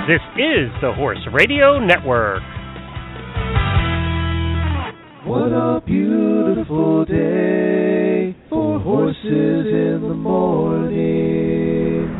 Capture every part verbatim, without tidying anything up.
This is the Horse Radio Network. What a beautiful day for horses in the morning.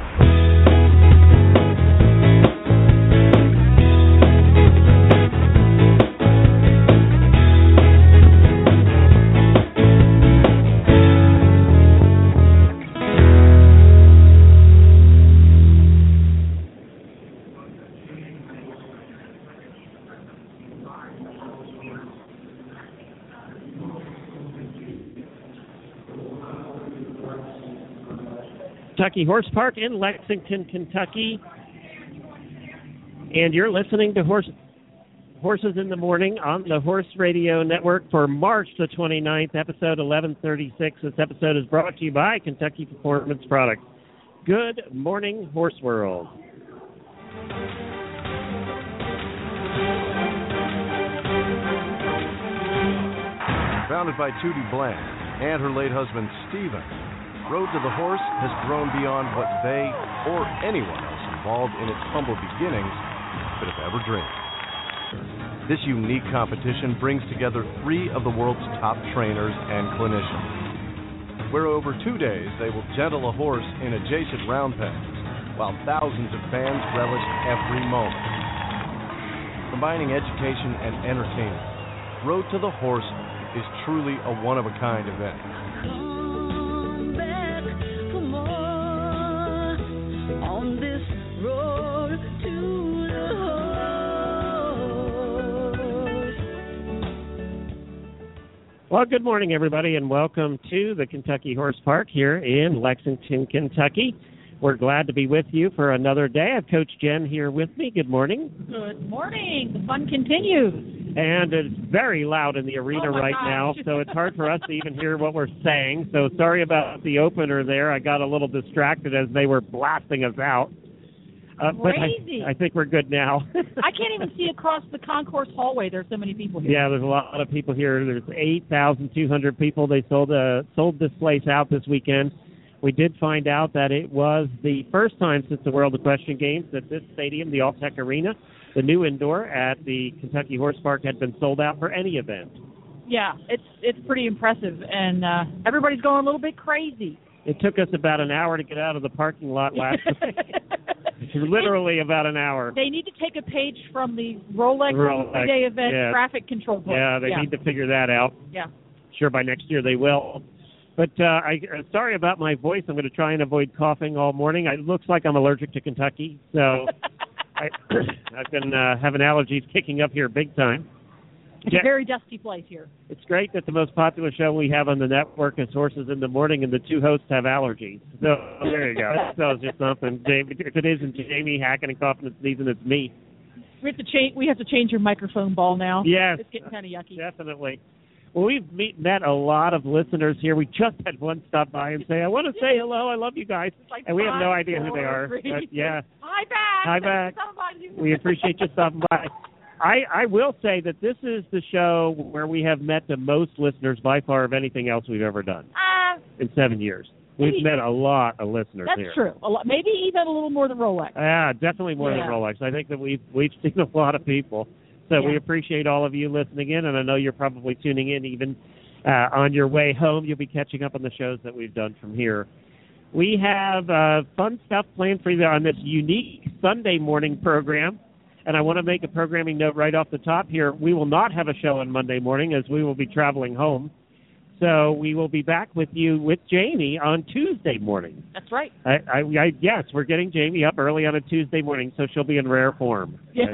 Kentucky Horse Park in Lexington, Kentucky. And you're listening to Horse, Horses in the Morning on the Horse Radio Network for March the twenty-ninth, episode eleven thirty-six. This episode is brought to you by Kentucky Performance Products. Good morning, Horse World. Founded by Tootie Bland and her late husband, Stephen, Road to the Horse has grown beyond what they or anyone else involved in its humble beginnings could have ever dreamed. This unique competition brings together three of the world's top trainers and clinicians, where over two days they will gentle a horse in adjacent round pens, while thousands of fans relish every moment. Combining education and entertainment, Road to the Horse is truly a one-of-a-kind event. Well, good morning, everybody, and welcome to the Kentucky Horse Park here in Lexington, Kentucky. We're glad to be with you for another day. I have Coach Jen here with me. Good morning. Good morning. The fun continues. And it's very loud in the arena oh right gosh. now, so it's hard for us to even hear what we're saying. So sorry about the opener there. I got a little distracted as they were blasting us out. Uh, Crazy. But I, I think we're good now. I can't even see across the concourse hallway. There's so many people here. Yeah, there's a lot of people here. There's eight thousand two hundred people. They sold uh, sold this place out this weekend. We did find out that it was the first time since the World Equestrian Games that this stadium, the Alltech Arena, the new indoor at the Kentucky Horse Park, had been sold out for any event. Yeah, it's it's pretty impressive, and uh, everybody's going a little bit crazy. It took us about an hour to get out of the parking lot last week. Literally about an hour. They need to take a page from the Rolex, Rolex three-day event yeah. traffic control book. Yeah, they yeah. need to figure that out. Yeah. Sure, by next year they will. But uh, I, uh, sorry about my voice. I'm going to try and avoid coughing all morning. It looks like I'm allergic to Kentucky, so I, I've been uh, having allergies kicking up here big time. It's yeah. a very dusty place here. It's great that the most popular show we have on the network is Horses in the Morning, and the two hosts have allergies. So there you go. That tells you something. Jamie, if it isn't Jamie hacking and coughing and sneezing, it's me. We have to change. We have to change your microphone ball now. Yes, it's getting kind of yucky. Definitely. Well, we've meet, met a lot of listeners here. We just had one stop by and say, "I want to say hello. I love you guys," like and we have no five, idea four, who they are. Three, But, yeah. Hi back. Hi back. Somebody. We appreciate you stopping by. I, I will say that this is the show where we have met the most listeners by far of anything else we've ever done Uh, in seven years. We've maybe, met a lot of listeners that's here. That's true. A lot, maybe even a little more than Rolex. Yeah, definitely more yeah. than Rolex. I think that we've, we've seen a lot of people. So yeah. we appreciate all of you listening in, and I know you're probably tuning in even uh, on your way home. You'll be catching up on the shows that we've done from here. We have uh, fun stuff planned for you on this unique Sunday morning program. And I want to make a programming note right off the top here. We will not have a show on Monday morning as we will be traveling home. So we will be back with you with Jamie on Tuesday morning. That's right. I, I, I yes, we're getting Jamie up early on a Tuesday morning, so she'll be in rare form. Yeah.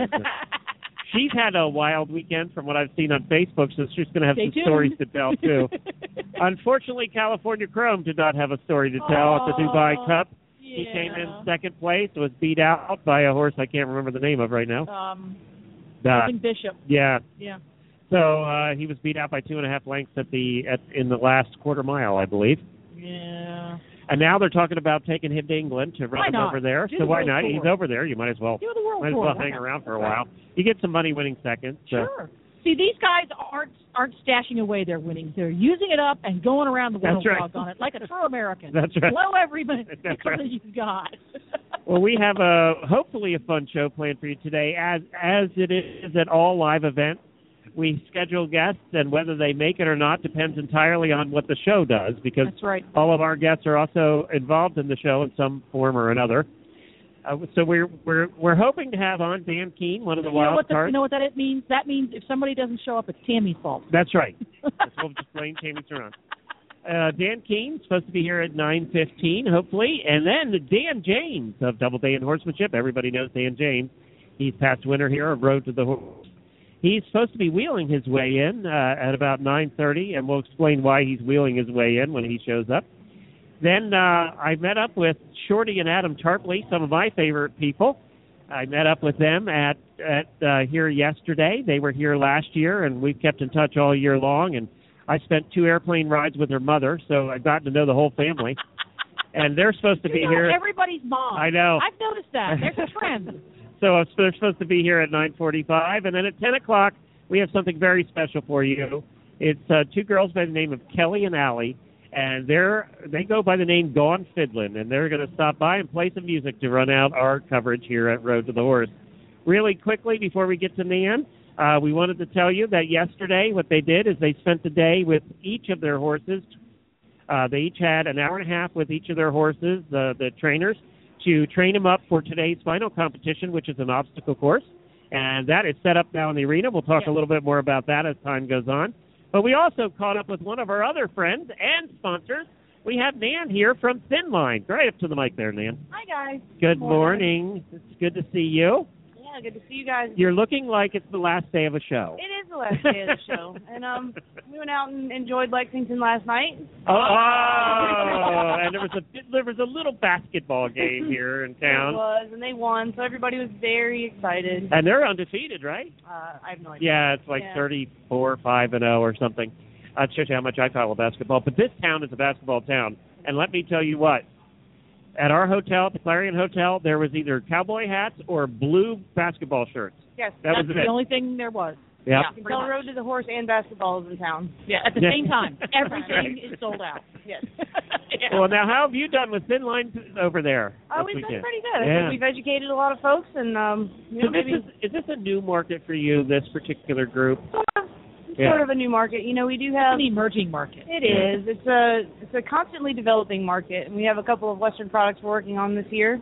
She's had a wild weekend from what I've seen on Facebook, so she's going to have Stay some tuned. stories to tell, too. Unfortunately, California Chrome did not have a story to tell oh, at the Dubai Cup. Yeah. He came in second place, was beat out by a horse I can't remember the name of right now. Um, Uh, Ethan Bishop. yeah. Yeah. So uh, he was beat out by two and a half lengths at the at in the last quarter mile, I believe. Yeah. And now they're talking about taking him to England to run Why him not? over there. Do so the why World not? Tour. He's over there. You might as well Do the World might as Tour. well hang around for a while. You get some money winning second. So. Sure. See, these guys aren't aren't stashing away their winnings. They're using it up and going around the world That's right. on it like a true American. That's right. Blow every minute That's that right. you've got. Well, we have a hopefully a fun show planned for you today. As as it is at all live events, we schedule guests, and whether they make it or not depends entirely on what the show does, because That's right. all of our guests are also involved in the show in some form or another. Uh, so we're we're we're hoping to have on Dan Keene, one of the You know wild what the, cards. you know what that means? That means if somebody doesn't show up, it's Tammy's fault. That's right. That's what we'll just blame Tammy Saran. Uh, Dan Keene supposed to be here at nine fifteen, hopefully, and then Dan James of Doubleday and Horsemanship. Everybody knows Dan James. He's past winner here of Road to the Horse. He's supposed to be wheeling his way in uh, at about nine thirty, and we'll explain why he's wheeling his way in when he shows up. Then uh, I met up with Shorty and Adam Tarpley, some of my favorite people. I met up with them at at uh, here yesterday. They were here last year, and we've kept in touch all year long. And I spent two airplane rides with her mother, so I've gotten to know the whole family. And they're supposed to You be know, here. Everybody's mom. I know. I've noticed that. There's a trend. So they're supposed to be here at nine forty-five, and then at ten o'clock we have something very special for you. It's uh, two girls by the name of Kelly and Allie, and they're they go by the name Gone Fiddlin', and they're going to stop by and play some music to run out our coverage here at Road to the Horse. Really quickly, before we get to Nan, uh, we wanted to tell you that yesterday what they did is they spent the day with each of their horses. Uh, they each had an hour and a half with each of their horses, the, the trainers, to train them up for today's final competition, which is an obstacle course. And that is set up now in the arena. We'll talk Yeah. a little bit more about that as time goes on. But we also caught up with one of our other friends and sponsors. We have Nan here from Thin Line. Right up to the mic there, Nan. Hi, guys. Good morning. morning. It's good to see you. Yeah, good to see you guys. You're looking like it's the last day of a show. It is the last day of the show. And um, we went out and enjoyed Lexington last night. Oh, oh, and there was a there was a little basketball game here in It town, was, and they won, so everybody was very excited. and they're undefeated, right? Uh, I have no idea. Yeah, it's like Yeah. thirty-four, five and zero or something. That shows you how much I follow basketball. But this town is a basketball town, and let me tell you what. At our hotel, at the Clarion Hotel, there was either cowboy hats or blue basketball shirts. Yes, That That's was the it. only thing there was. Yep. you can tell Road to the Horse and basketball is in town. Yeah, at the Yeah. same time. Everything is sold out. Yes. Yeah. Well, now how have you done with Thin Line over there? Oh, this we've weekend? done pretty good. I Yeah. think we've educated a lot of folks, and um, you So know, this maybe is, is this a new market for you, this particular group? sort of, Yeah. sort of a new market. You know, we do It's have. an emerging market. It is. It's a it's a constantly developing market, and we have a couple of Western products we're working on this year.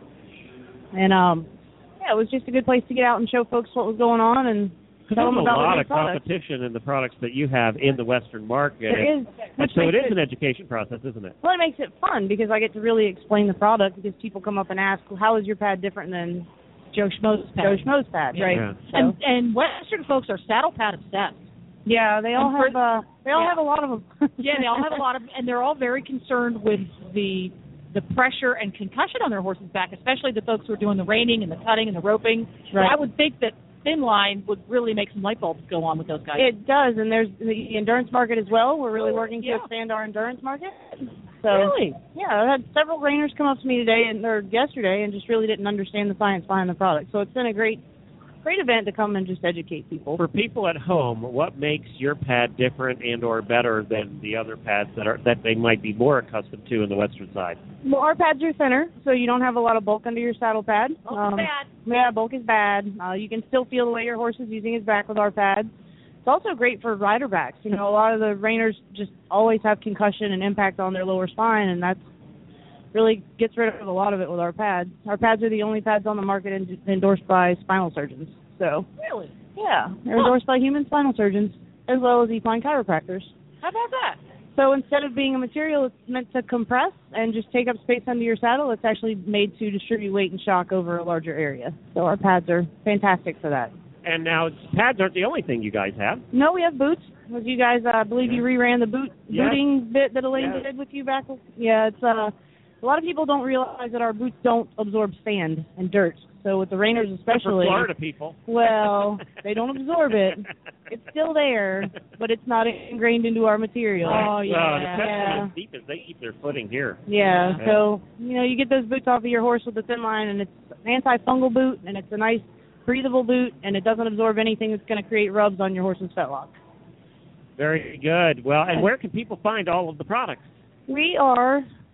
And um, yeah, it was just a good place to get out and show folks what was going on and Because tell there's them a about the lot new of products. competition in the products that you have in the Western market. There is, And which so it makes is an education process, isn't it? Well, it makes it fun because I get to really explain the product because people come up and ask, well, how is your pad different than Joe Schmo's pad. Joe Schmo's pad, Yeah. right? Yeah. So, And and Western folks are saddle pad obsessed. yeah, they all and for- have uh, they all yeah. have a lot of them. Yeah, they all have a lot of, and they're all very concerned with the the pressure and concussion on their horses' back, especially the folks who are doing the reining and the cutting and the roping. Right. I would think that Thin Line would really make some light bulbs go on with those guys. It does, and there's the endurance market as well. We're really working to Yeah. expand our endurance market. So, Really? yeah, I had several trainers come up to me today and or yesterday and just really didn't understand the science behind the product. So it's been a great, great event to come and just educate people. For people at home, what makes your pad different and or better than the other pads that are that they might be more accustomed to in the Western side? Well, our pads are thinner, so you don't have a lot of bulk under your saddle pad. Oh, bad. Yeah, bulk is bad. Uh, you can still feel the way your horse is using his back with our pads. It's also great for rider backs. You know, a lot of the reiners just always have concussion and impact on their lower spine, and that's really gets rid of a lot of it with our pads. Our pads are the only pads on the market en- endorsed by spinal surgeons. So, Really? yeah, they're endorsed by human spinal surgeons as well as equine chiropractors. How about that? So instead of being a material that's meant to compress and just take up space under your saddle, it's actually made to distribute weight and shock over a larger area. So our pads are fantastic for that. And now pads aren't the only thing you guys have. No, we have boots. As you guys, uh, I believe you reran the boot Yes. booting bit that Elaine Yes. did with you back. Yeah, it's uh, a lot of people don't realize that our boots don't absorb sand and dirt. So with the reiners especially, For Florida people. well, they don't absorb it. It's still there, but it's not ingrained into our material. Oh, Well, yeah. especially Yeah. as deep as they keep their footing here. Yeah, Yeah. so, you know, you get those boots off of your horse with the Thin Line, and it's an anti-fungal boot, and it's a nice, breathable boot, and it doesn't absorb anything that's going to create rubs on your horse's fetlock. Very good. Well, and where can people find all of the products? We are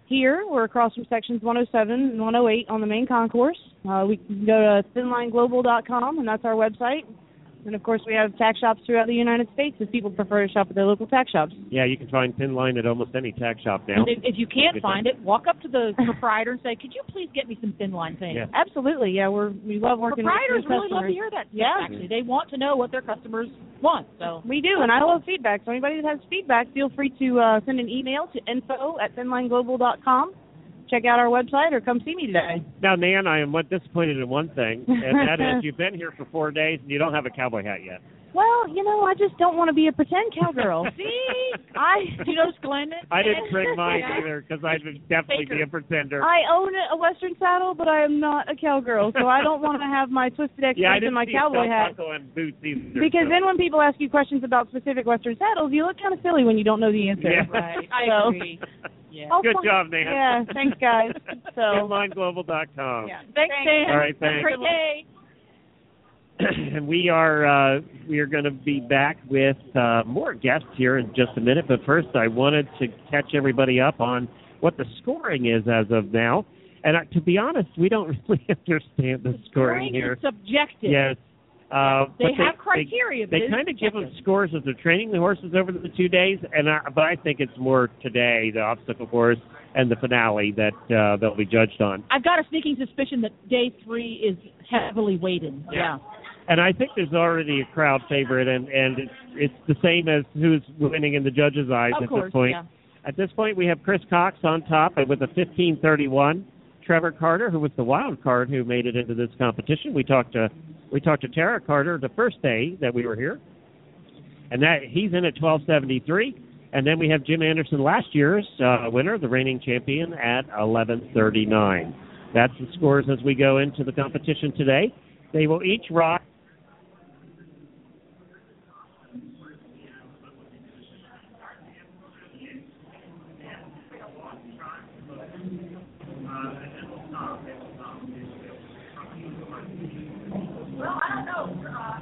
here. We're across from sections one oh seven and one oh eight on the main concourse. Uh, we can go to thin line global dot com, and that's our website. And, of course, we have tack shops throughout the United States if people prefer to shop at their local tack shops. Yeah, you can find Thin Line at almost any tack shop now. If, if you can't find it, walk up to the proprietor and say, could you please get me some Thin Line things? Yeah. Absolutely. Yeah, we're, we love working Proprietors with really customers. love to hear that stuff, Yeah. actually. They want to know what their customers want. So We do, and I love feedback. So anybody that has feedback, feel free to uh, send an email to info at thin line global dot com. Check out our website or come see me today. Now, Nan, I am what disappointed in one thing, and that is you've been here for four days and you don't have a cowboy hat yet. Well, you know, I just don't want to be a pretend cowgirl. see, I do you notice Glenn? I didn't bring mine Yeah. either because I'd definitely be a pretender. I own a Western saddle, but I am not a cowgirl, so I don't want to have my twisted X yeah, I and didn't my see cowboy hat. buckle and boots either. Because so. then when people ask you questions about specific Western saddles, you look kind of silly when you don't know the answer. Yeah. Right, I So- agree. Yeah. Oh, Good fine. job, Nan. Yeah, thanks, guys. So, thin line global dot com. Yeah. Thanks, Dan. All right, thanks. Have a great day. And we are uh, we are going to be back with uh, more guests here in just a minute. But first, I wanted to catch everybody up on what the scoring is as of now. And uh, to be honest, we don't really understand the scoring Scoring here. is subjective. Yes. Uh, They but have criteria, but They, it they is kind of give them subjective. scores as they're training the horses over the two days, and I, but I think it's more today, the obstacle course and the finale, that uh, they'll be judged on. I've got a sneaking suspicion that day three is heavily weighted. Yeah. And I think there's already a crowd favorite, and, and it's it's the same as who's winning in the judges' eyes Of at course, this point. yeah. At this point, we have Chris Cox on top with a fifteen thirty-one. Trevor Carter, who was the wild card who made it into this competition. We talked to we talked to Tara Carter the first day that we were here, and that he's in at twelve seventy-three. And then we have Jim Anderson, last year's uh, winner, the reigning champion, at eleven thirty-nine. That's the scores as we go into the competition today. They will each rock. Well, I don't know. Uh,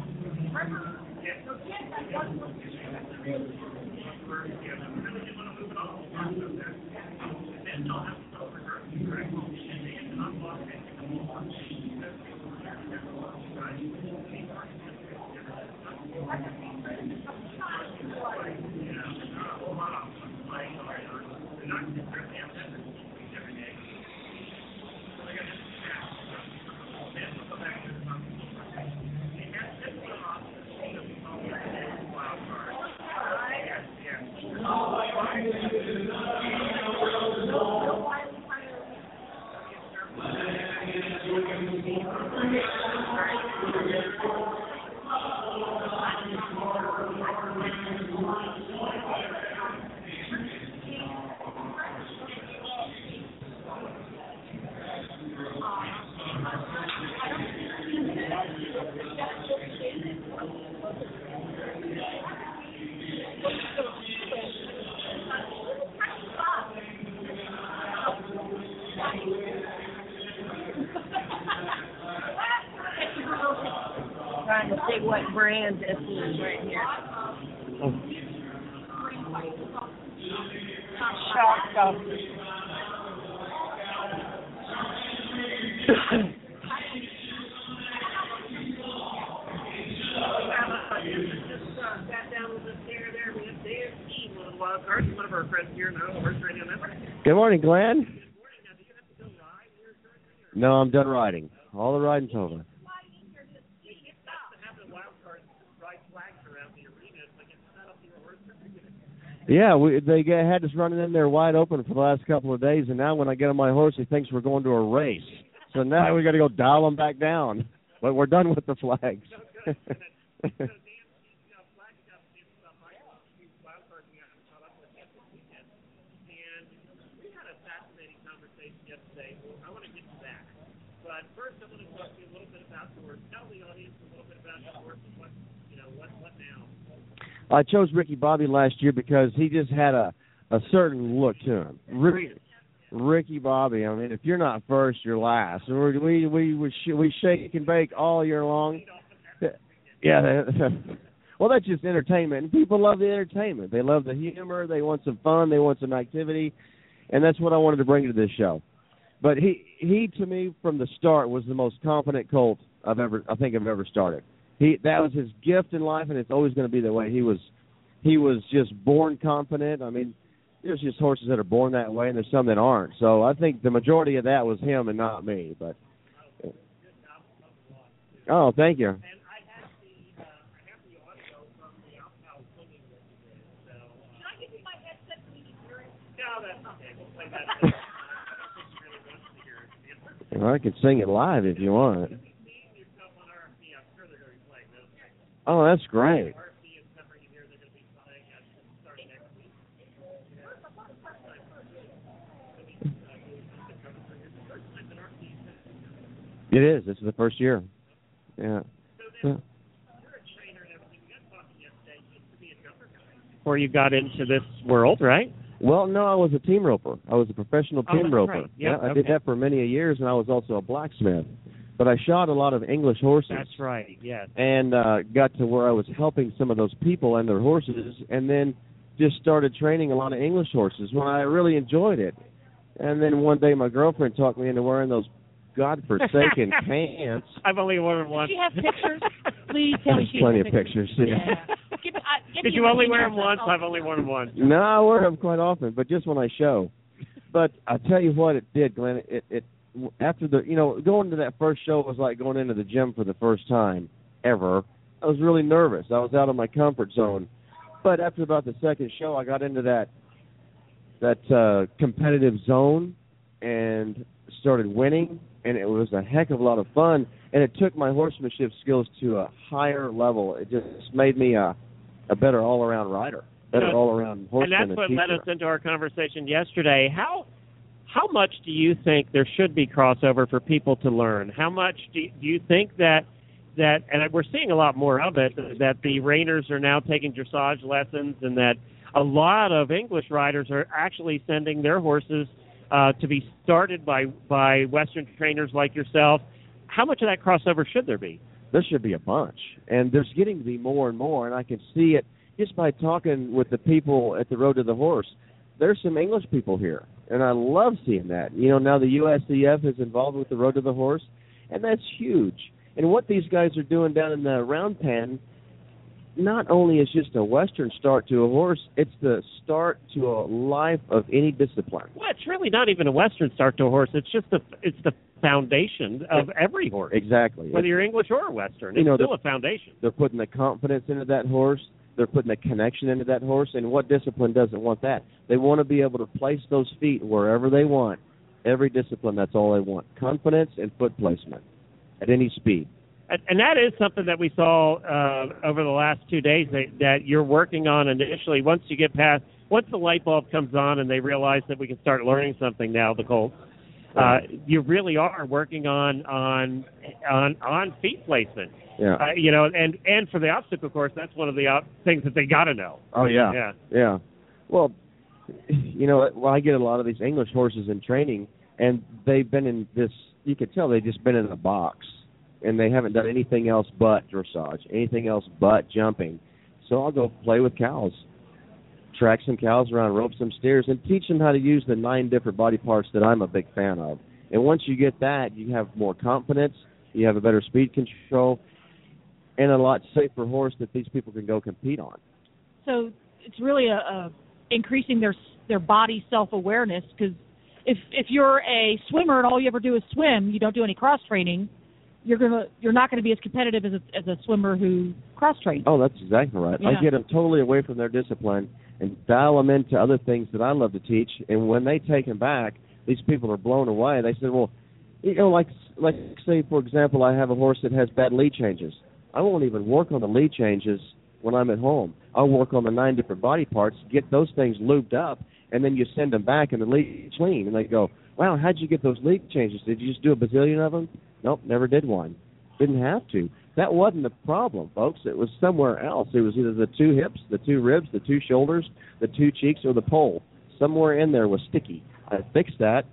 Trying to see what brand this is right here. Shock stuff. Good morning, Glenn. No, I'm done riding. All the riding's over. Yeah, we they get, had us running in there wide open for the last couple of days, and now when I get on my horse, he thinks we're going to a race. So now we got to go dial them back down. But we're done with the flags. I chose Ricky Bobby last year because he just had a, a certain look to him. Ricky, Ricky Bobby, I mean, if you're not first, you're last. We we we we, sh- we shake and bake all year long. Yeah, well, that's just entertainment. And people love the entertainment. They love the humor. They want some fun. They want some activity. and that's what I wanted to bring to this show. But he, he to me, from the start, was the most confident colt I've ever, I think I've ever started. He, that was his gift in life, and it's always going to be that way. He was, he was just born confident. I mean, there's just horses that are born that way, and there's some that aren't. So I think the majority of that was him and not me. But oh, thank you. Well, I can sing it live if you want. Oh, that's great. It is. This is the first year. Yeah. yeah. Before you got into this world, right? Well, no, I was a team roper. I was a professional team oh, roper. Right. Yep, yeah, I okay. did that for many a years, and I was also a blacksmith. But I shot a lot of English horses. That's right, yes. And uh, got to where I was helping some of those people and their horses, and then just started training a lot of English horses when I really enjoyed it. And then one day my girlfriend talked me into wearing those godforsaken pants. I've only worn one. Did she have pictures? Please tell me she Plenty has of pictures. pictures. Yeah. Yeah. Give, I, give Did me you your only wear email them once? address. I've only worn them once. No, I wear them quite often, but just when I show. But I tell you what it did, Glenn. It, it after the you know going to that first show was like going into the gym for the first time ever. I was really nervous. I was out of my comfort zone. But after about the second show, I got into that that uh, competitive zone and started winning, and it was a heck of a lot of fun. And it took my horsemanship skills to a higher level. It just made me a, a better all-around rider, better You know, all-around horseman. And that's what and led teacher. us into our conversation yesterday. How how much do you think there should be crossover for people to learn? How much do you, do you think that that and we're seeing a lot more of it, that the reiners are now taking dressage lessons, and that a lot of English riders are actually sending their horses uh, to be started by by Western trainers like yourself? How much of that crossover should there be? There should be a bunch, and there's getting to be more and more, and I can see it just by talking with the people at the Road to the Horse. There's some English people here, and I love seeing that. You know, now the U S C F is involved with the Road to the Horse, and that's huge. And what these guys are doing down in the round pen not only is just a Western start to a horse, it's the start to a life of any discipline. Well, it's really not even a Western start to a horse. It's just the it's the foundation of every horse. Exactly. Whether you're English or Western, You it's know, still a foundation. They're putting the confidence into that horse. They're putting the connection into that horse. And what discipline doesn't want that? They want to be able to place those feet wherever they want. Every discipline, that's all they want. Confidence and foot placement at any speed. And, and that is something that we saw uh, over the last two days that, that you're working on initially. Once you get past, once the light bulb comes on and they realize that we can start learning something now, the Colts, uh, you really are working on on on, on feet placement. Yeah. Uh, you know, and, and for the obstacle course, that's one of the op- things that they got to know. Oh, yeah. Yeah. Yeah. Well, you know, well, I get a lot of these English horses in training, and they've been in this, you could tell they've just been in a box, and they haven't done anything else but dressage, anything else but jumping. So I'll go play with cows, track some cows around, rope some steers, and teach them how to use the nine different body parts that I'm a big fan of. And once you get that, you have more confidence, you have a better speed control, and a lot safer horse that these people can go compete on. So it's really a, a increasing their their body self-awareness, because if if you're a swimmer and all you ever do is swim, you don't do any cross training, you're gonna you're not going to be as competitive as a, as a swimmer who cross trains. Oh, that's exactly right. Yeah. I get them totally away from their discipline and dial them into other things that I love to teach. And when they take them back, these people are blown away. They said, well, you know, like like say for example, I have a horse that has bad lead changes. I won't even work on the lead changes when I'm at home. I'll work on the nine different body parts, get those things lubed up, and then you send them back and the lead's clean. And they go, wow, how'd you get those lead changes? Did you just do a bazillion of them? Nope, never did one. Didn't have to. That wasn't the problem, folks. It was somewhere else. It was either the two hips, the two ribs, the two shoulders, the two cheeks, or the pole. Somewhere in there was sticky. I fixed that.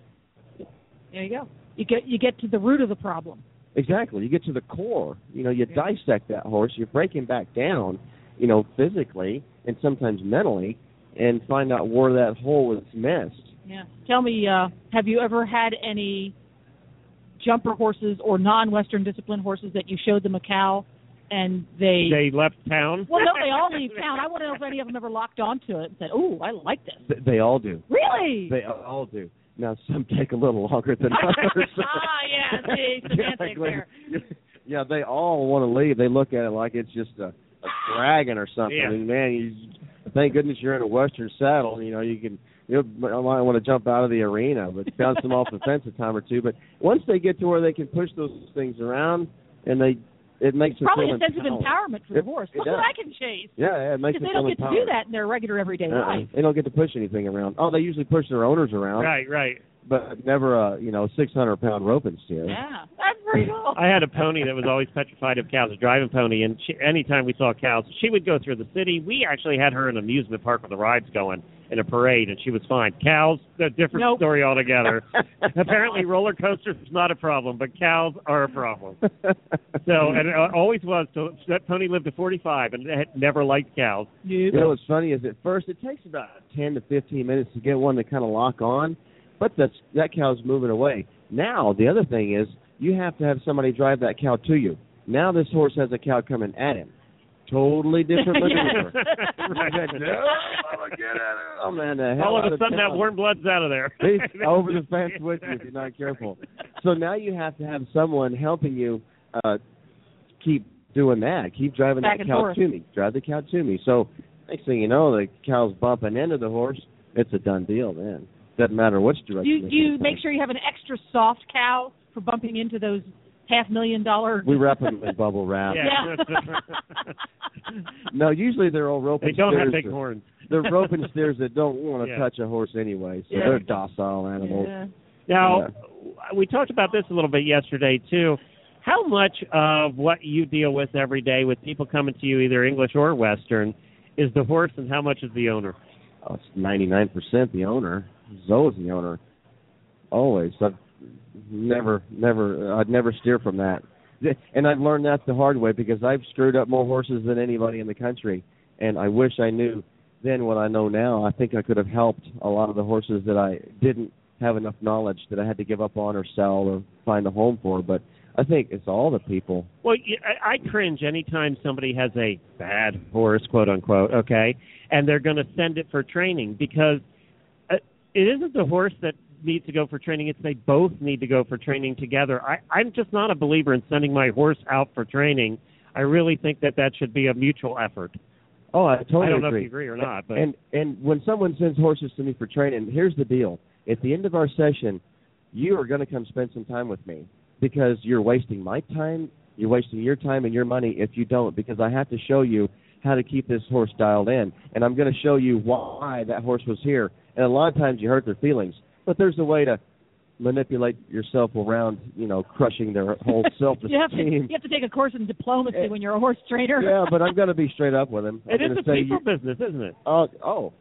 There you go. You get you get to the root of the problem. Exactly. You get to the core. You know, you dissect that horse. You break him back down, you know, physically and sometimes mentally, and find out where that hole was missed. Yeah. Tell me, uh, have you ever had any jumper horses or non-Western discipline horses that you showed them a cow and they... They left town? Well, no, they all leave town. I want to know if any of them ever locked onto it and said, "Ooh, I like this." Th- They all do. Really? They all do. Now, some take a little longer than others. Ah, yeah, see, semantics there. Yeah, they all want to leave. They look at it like it's just a, a dragon or something. Yeah. And, man, you, thank goodness you're in a Western saddle. You know, you can... You might want to jump out of the arena, but bounce them off the fence a time or two. But once they get to where they can push those things around, and they, it makes them Probably feel a sense of empowered. empowerment for the It- horse. it Look does. what I can chase. Yeah, yeah, it makes Because them they feel don't get to empowered. do that in their regular everyday Uh-uh. life. They don't get to push anything around. Oh, they usually push their owners around, Right, right. but never a you know six hundred pound roping steer. Yeah, that's pretty cool. I had a pony that was always petrified of cows, a driving pony, and she, anytime we saw cows, she would go through the city. We actually had her in an amusement park with the rides going in a parade, and she was fine. Cows, a different Nope. story altogether. Apparently, roller coasters is not a problem, but cows are a problem. So, and it always was. So that pony lived to forty-five and had never liked cows. You know what's funny is at first it takes about ten to fifteen minutes to get one to kind of lock on, but that's that cow's moving away. Now the other thing is you have to have somebody drive that cow to you. Now this horse has a cow coming at him. Totally different maneuver. Right. No, Mama, get at her. Oh man, the hell All of out a sudden, town. that warm blood's out of there. He's over the fence with you if you're not careful. So now you have to have someone helping you uh, keep doing that. Keep driving Back that and cow forth. to me. Drive the cow to me. So next thing you know, the cow's bumping into the horse. It's a done deal, man. Doesn't matter which direction. Do you, it do you comes make from. sure you have an extra soft cow for bumping into those half million dollar? We wrap them in bubble wrap. Yeah. No, usually they're all rope They and don't have steers big that- horns. They're rope and steers that don't want to Yeah. touch a horse anyway, so Yeah. they're docile animals. Yeah. Now, we talked about this a little bit yesterday, too. How much of what you deal with every day with people coming to you, either English or Western, is the horse, and how much is the owner? Oh, it's ninety-nine percent the owner. Zoe's the owner. Always. I've never, never, I'd never steer from that. And I've learned that the hard way because I've screwed up more horses than anybody in the country. And I wish I knew then what I know now. I think I could have helped a lot of the horses that I didn't have enough knowledge that I had to give up on or sell or find a home for. But I think it's all the people. Well, y- I I cringe anytime somebody has a bad horse, quote unquote, okay, and they're going to send it for training because uh, it isn't the horse that needs to go for training. It's they both need to go for training together. I, I'm just not a believer in sending my horse out for training. I really think that that should be a mutual effort. Oh, I totally I don't know agree. if you agree or not, but And and when someone sends horses to me for training, here's the deal. At the end of our session, you are going to come spend some time with me because you're wasting my time, you're wasting your time and your money if you don't, because I have to show you how to keep this horse dialed in. And I'm going to show you why that horse was here. And a lot of times you hurt their feelings. But there's a way to manipulate yourself around, you know, crushing their whole self-esteem. You have to you have to take a course in diplomacy when you're a horse trainer. Yeah, but I'm going to be straight up with him. I'm it is gonna a say people you, business, isn't it? Oh, oh,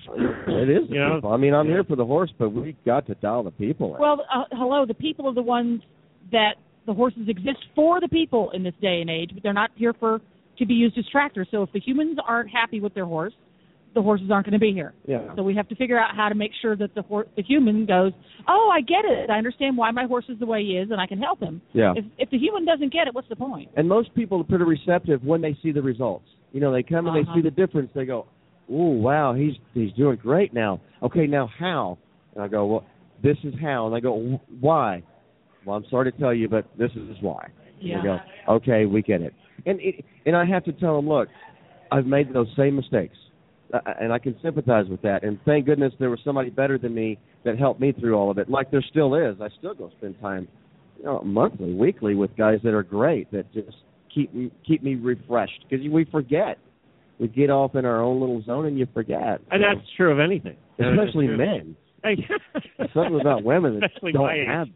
it is. You know? People. I mean, I'm Yeah. here for the horse, but we've got to dial the people in. Well, uh, hello, the people are the ones that the horses exist for the people in this day and age, but they're not here for to be used as tractors. So if the humans aren't happy with their horse, the horses aren't going to be here. yeah. So we have to figure out how to make sure that the hor- the human goes, oh, I get it. I understand why my horse is the way he is, and I can help him. Yeah. If if the human doesn't get it, what's the point? And most people are pretty receptive when they see the results. You know, they come and Uh-huh. they see the difference. They go, "Oh, wow, he's he's doing great now." Okay, now how? And I go, "Well, this is how." And I go, "Why?" Well, I'm sorry to tell you, but this is why. Yeah. And they go, "Okay, we get it." And it, and I have to tell them, "Look, I've made those same mistakes." Uh, and I can sympathize with that. And thank goodness there was somebody better than me that helped me through all of it. Like there still is. I still go spend time, you know, monthly, weekly with guys that are great that just keep me keep me refreshed because we forget. We get off in our own little zone and you forget. And So, that's true of anything. especially men. There's something about women that Especially don't my age. have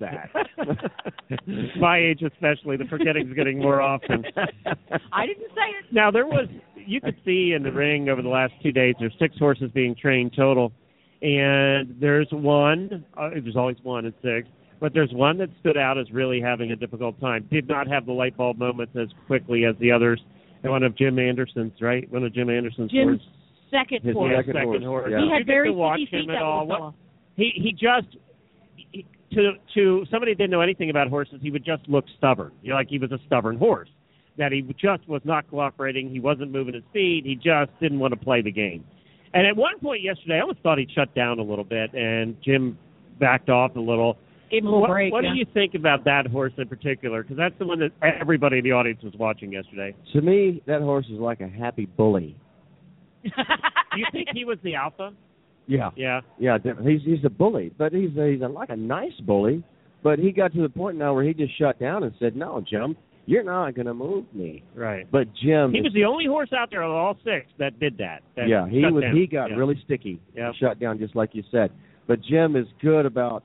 that. My age especially, the forgetting's getting more often. I didn't say it. Now, there was, you could see in the ring over the last two days, there's six horses being trained total. And there's one, uh, there's always one in six, but there's one that stood out as really having a difficult time. Did not have the light bulb moments as quickly as the others. And one of Jim Anderson's, right? One of Jim Anderson's Jim's horses. second His horse. second horse, yeah. He Did had you get very to watch sticky feet, him at that all? little What, fella. he he just he, to to somebody who didn't know anything about horses, he would just look stubborn. You know, like he was a stubborn horse. That he just was not cooperating. He wasn't moving his feet. He just didn't want to play the game. And at one point yesterday, I almost thought he'd shut down a little bit, and Jim backed off a little. Gave him a little what break. what yeah. do you think about that horse in particular? Because that's the one that everybody in the audience was watching yesterday. To me, that horse is like a happy bully. Do you think he was the alpha? Yeah. Yeah. Yeah, definitely. he's he's a bully, but he's a, he's a, like a nice bully. But he got to the point now where he just shut down and said, "No, Jim, you're not going to move me." Right. But Jim, He is, was the only horse out there of all six that did that. that yeah, he shut was down. he got yeah. really sticky, Yeah. shut down just like you said. But Jim is good about.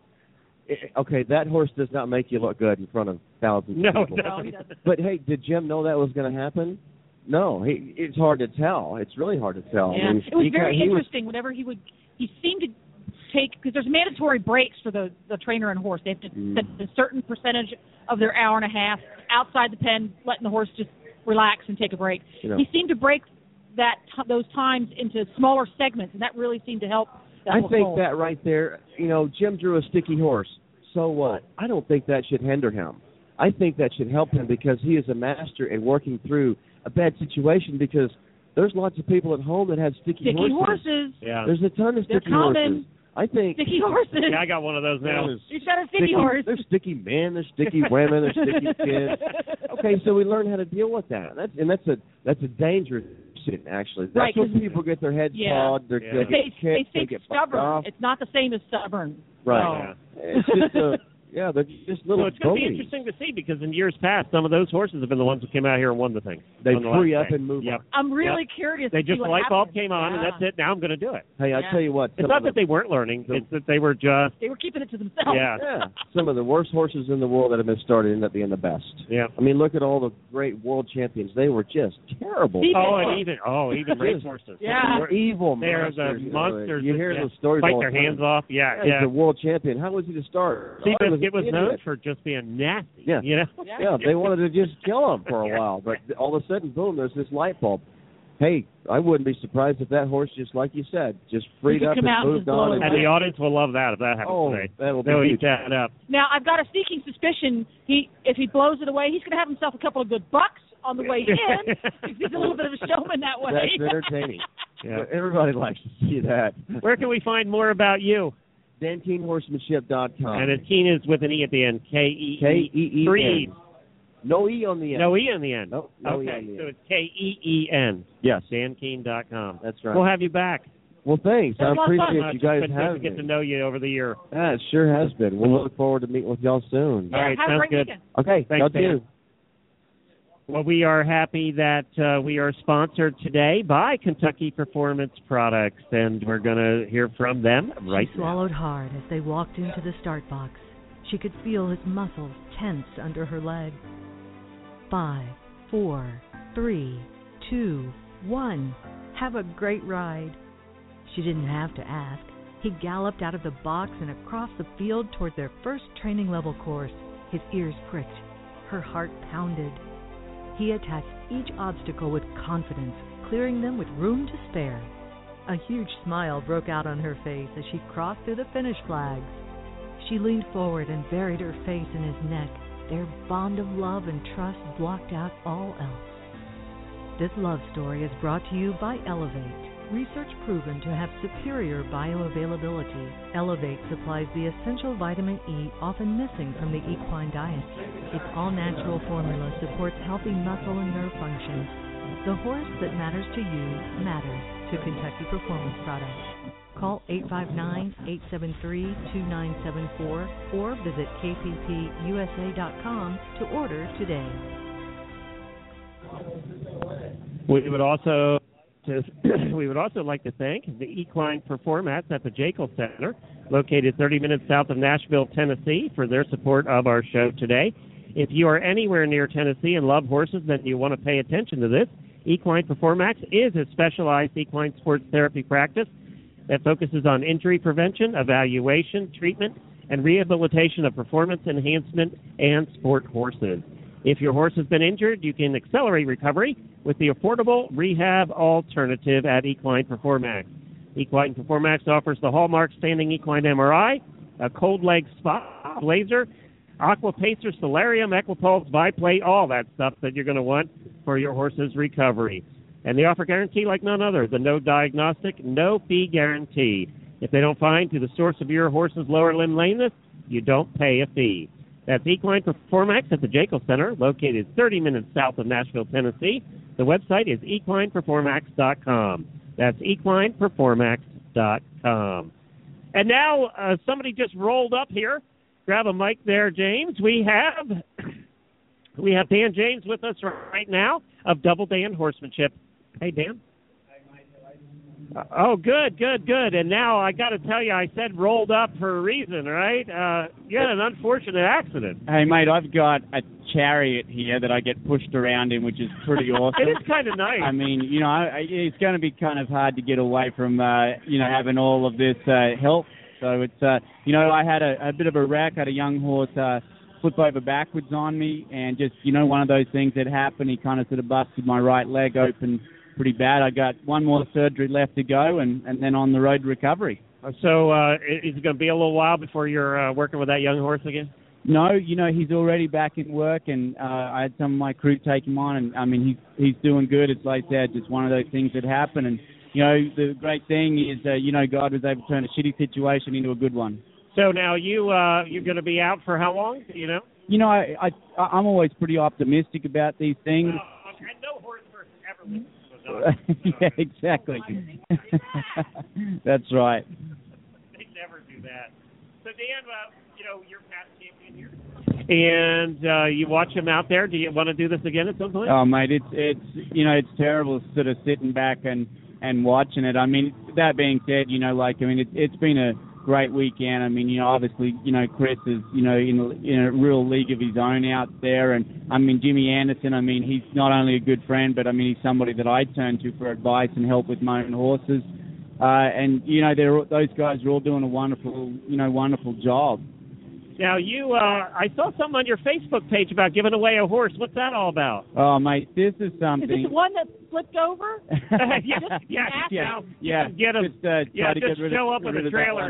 Okay, that horse does not make you look good in front of thousands No, of people. it doesn't. No, he doesn't. But hey, did Jim know that was going to happen? No, he, it's hard to tell. It's really hard to tell. Yeah. I mean, It was he very got, he was, interesting. Whenever he would, he seemed to take because there's mandatory breaks for the the trainer and horse. They have to Mm. set a certain percentage of their hour and a half outside the pen, letting the horse just relax and take a break. You know. He seemed to break that t- those times into smaller segments, and that really seemed to help. That I whole think goal. that right there, you know, Jim drew a sticky horse. So what? I don't think that should hinder him. I think that should help him because he is a master at working through a bad situation because there's lots of people at home that have sticky, sticky horses. horses. Yeah. There's a ton of They're sticky common. horses. I think Sticky horses. Yeah, I got one of those now. There's He's got a sticky, sticky horse. There's sticky men, there's sticky women, there's sticky kids. Okay, so we learn how to deal with that. That's and that's a that's a dangerous sin, actually. That's Right, when 'cause- people get their heads Yeah. pawed, they're, Yeah. they get They, kicked, they they say get bumped stubborn. off. It's not the same as stubborn. Right. So, It's just a yeah, they're just little Well, it's going to be bullies. interesting to see because in years past, some of those horses have been the ones who came out here and won the thing. They on the free last up day. and move Yep. on. I'm really curious. They to just see the what light bulb happens. came on and Yeah. that's it. Now I'm going to do it. Hey, I Yeah. tell you what, It's some not of that the, they weren't learning; the- it's that they were just They were keeping it to themselves. yeah, yeah, some of the worst horses in the world that have been started end up being the best. yeah. I mean, look at all the great world champions. They were just terrible. People- Oh, and even oh, even race horses. Yeah. They're evil They're monsters. the you know, monsters. You that- hear yeah, those stories Bite all their the time. hands off. Yeah, Yeah, yeah. he's a world champion. How was he to start? See, Oh, but he it was an known idiot. for just being nasty. Yeah. You know. Yeah. Yeah, they wanted to just kill him for a while, but all of a sudden, boom, there's this light bulb. Hey, I wouldn't be surprised if that horse, just like you said, just freed could up come and out and moved just blow on. it And And the audience will love that if that happens oh, today. that'll be They'll eat huge. that up. Now I've got a sneaking suspicion he if he blows it away, he's going to have himself a couple of good bucks on the way in. He's a little bit of a showman that way. That's entertaining. Yeah. Everybody likes to see that. Where can we find more about you? Dantine Horsemanship dot com. And it's Keen is with an E at the end. K E K E. E E Three N. E's. No E on the end. No E on the end. Nope, no E okay, on the so end. it's K E E N. Yes, Dan Keen dot com. that's right. We'll have you back. Well, thanks. That's I a lot of fun. appreciate Uh, you it's guys been good to having get me. to know you over the year. Yeah, it sure has been. We'll look forward to meeting with y'all soon. All right, have a sounds great good. weekend. Okay, Thanks, y'all Dan. too. Well, we are happy that uh, we are sponsored today by Kentucky Performance Products, and we're going to hear from them right She swallowed hard as they walked into the start box. She could feel his muscles tense under her leg. Five, four, three, two, one. Have a great ride. She didn't have to ask. He galloped out of the box and across the field toward their first training level course. His ears pricked. Her heart pounded. He attacked each obstacle with confidence, clearing them with room to spare. A huge smile broke out on her face as she crossed through the finish flags. She leaned forward and buried her face in his neck. Their bond of love and trust blocked out all else. This love story is brought to you by Elevate. Research proven to have superior bioavailability. Elevate supplies the essential vitamin E often missing from the equine diet. Its all-natural formula supports healthy muscle and nerve function. The horse that matters to you matters to Kentucky Performance Products. Call eight five nine, eight seven three, two nine seven four or visit K P P U S A dot com to order today. We would also to, we would also like to thank the Equine Performance at the Jekyll Center, located thirty minutes south of Nashville, Tennessee, for their support of our show today. If you are anywhere near Tennessee and love horses, then you want to pay attention to this. Equine Performance is a specialized equine sports therapy practice that focuses on injury prevention, evaluation, treatment, and rehabilitation of performance enhancement and sport horses. If your horse has been injured, you can accelerate recovery with the affordable rehab alternative at Equine Performance. Equine Performax offers the Hallmark Standing Equine M R I, a cold leg spot laser, Aqua Pacer, Solarium, Equipulse, Viplate, all that stuff that you're going to want for your horse's recovery. And they offer guarantee like none other, the no diagnostic, no fee guarantee. If they don't find to the source of your horse's lower limb lameness, you don't pay a fee. That's Equine Performax at the Jekyll Center, located thirty minutes south of Nashville, Tennessee. The website is equine performax dot com. That's equine performax dot com. And now uh, somebody just rolled up here. Grab a mic there, James. We have we have Dan James with us right now of Double Dan Horsemanship. Hey, Dan. Uh, oh, good, good, good. And now I got to tell you, I said rolled up for a reason, right? Uh, you had an unfortunate accident. Hey, mate, I've got a chariot here that I get pushed around in, which is pretty awesome. It is kind of nice. I mean, you know, I, it's going to be kind of hard to get away from, uh, you know, having all of this uh, help. So it's, uh, you know, I had a, a bit of a wreck. I had a young horse uh, flip over backwards on me, and just, you know, one of those things that happened. He kind of sort of busted my right leg open pretty bad. I got one more surgery left to go, and, and then on the road to recovery. So uh, is it going to be a little while before you're uh, working with that young horse again? No, you know, he's already back in work, and uh, I had some of my crew take him on, and, I mean, he's, he's doing good. It's like that, just one of those things that happen, and, you know, the great thing is, uh, you know, God was able to turn a shitty situation into a good one. So now you, uh, you're going to be out for how long, do you know? You know, I, I, I'm always pretty optimistic about these things. Oh, okay. No horse person ever listens. Yeah, exactly. That's right. They never do that. So, Dan, uh, you know, you're past champion here. And uh, you watch him out there. Do you want to do this again at some point? Oh, mate, it's, it's you know, it's terrible sort of sitting back and, and watching it. I mean, that being said, you know, like, I mean, it, it's been a great weekend. I mean, you know, obviously, you know, Chris is, you know, in a, in a real league of his own out there. And, I mean, Jimmy Anderson, I mean, he's not only a good friend, but, I mean, he's somebody that I turn to for advice and help with my own horses. Uh, and, you know, they're, those guys are all doing a wonderful, you know, wonderful job. Now, you, uh, I saw something on your Facebook page about giving away a horse. What's that all about? Oh, mate, this is something. Is it the one that flipped over? yeah, yeah, yeah, no, yeah. Get him. Just, uh, yeah, to just get rid show of, up with rid a of that trailer.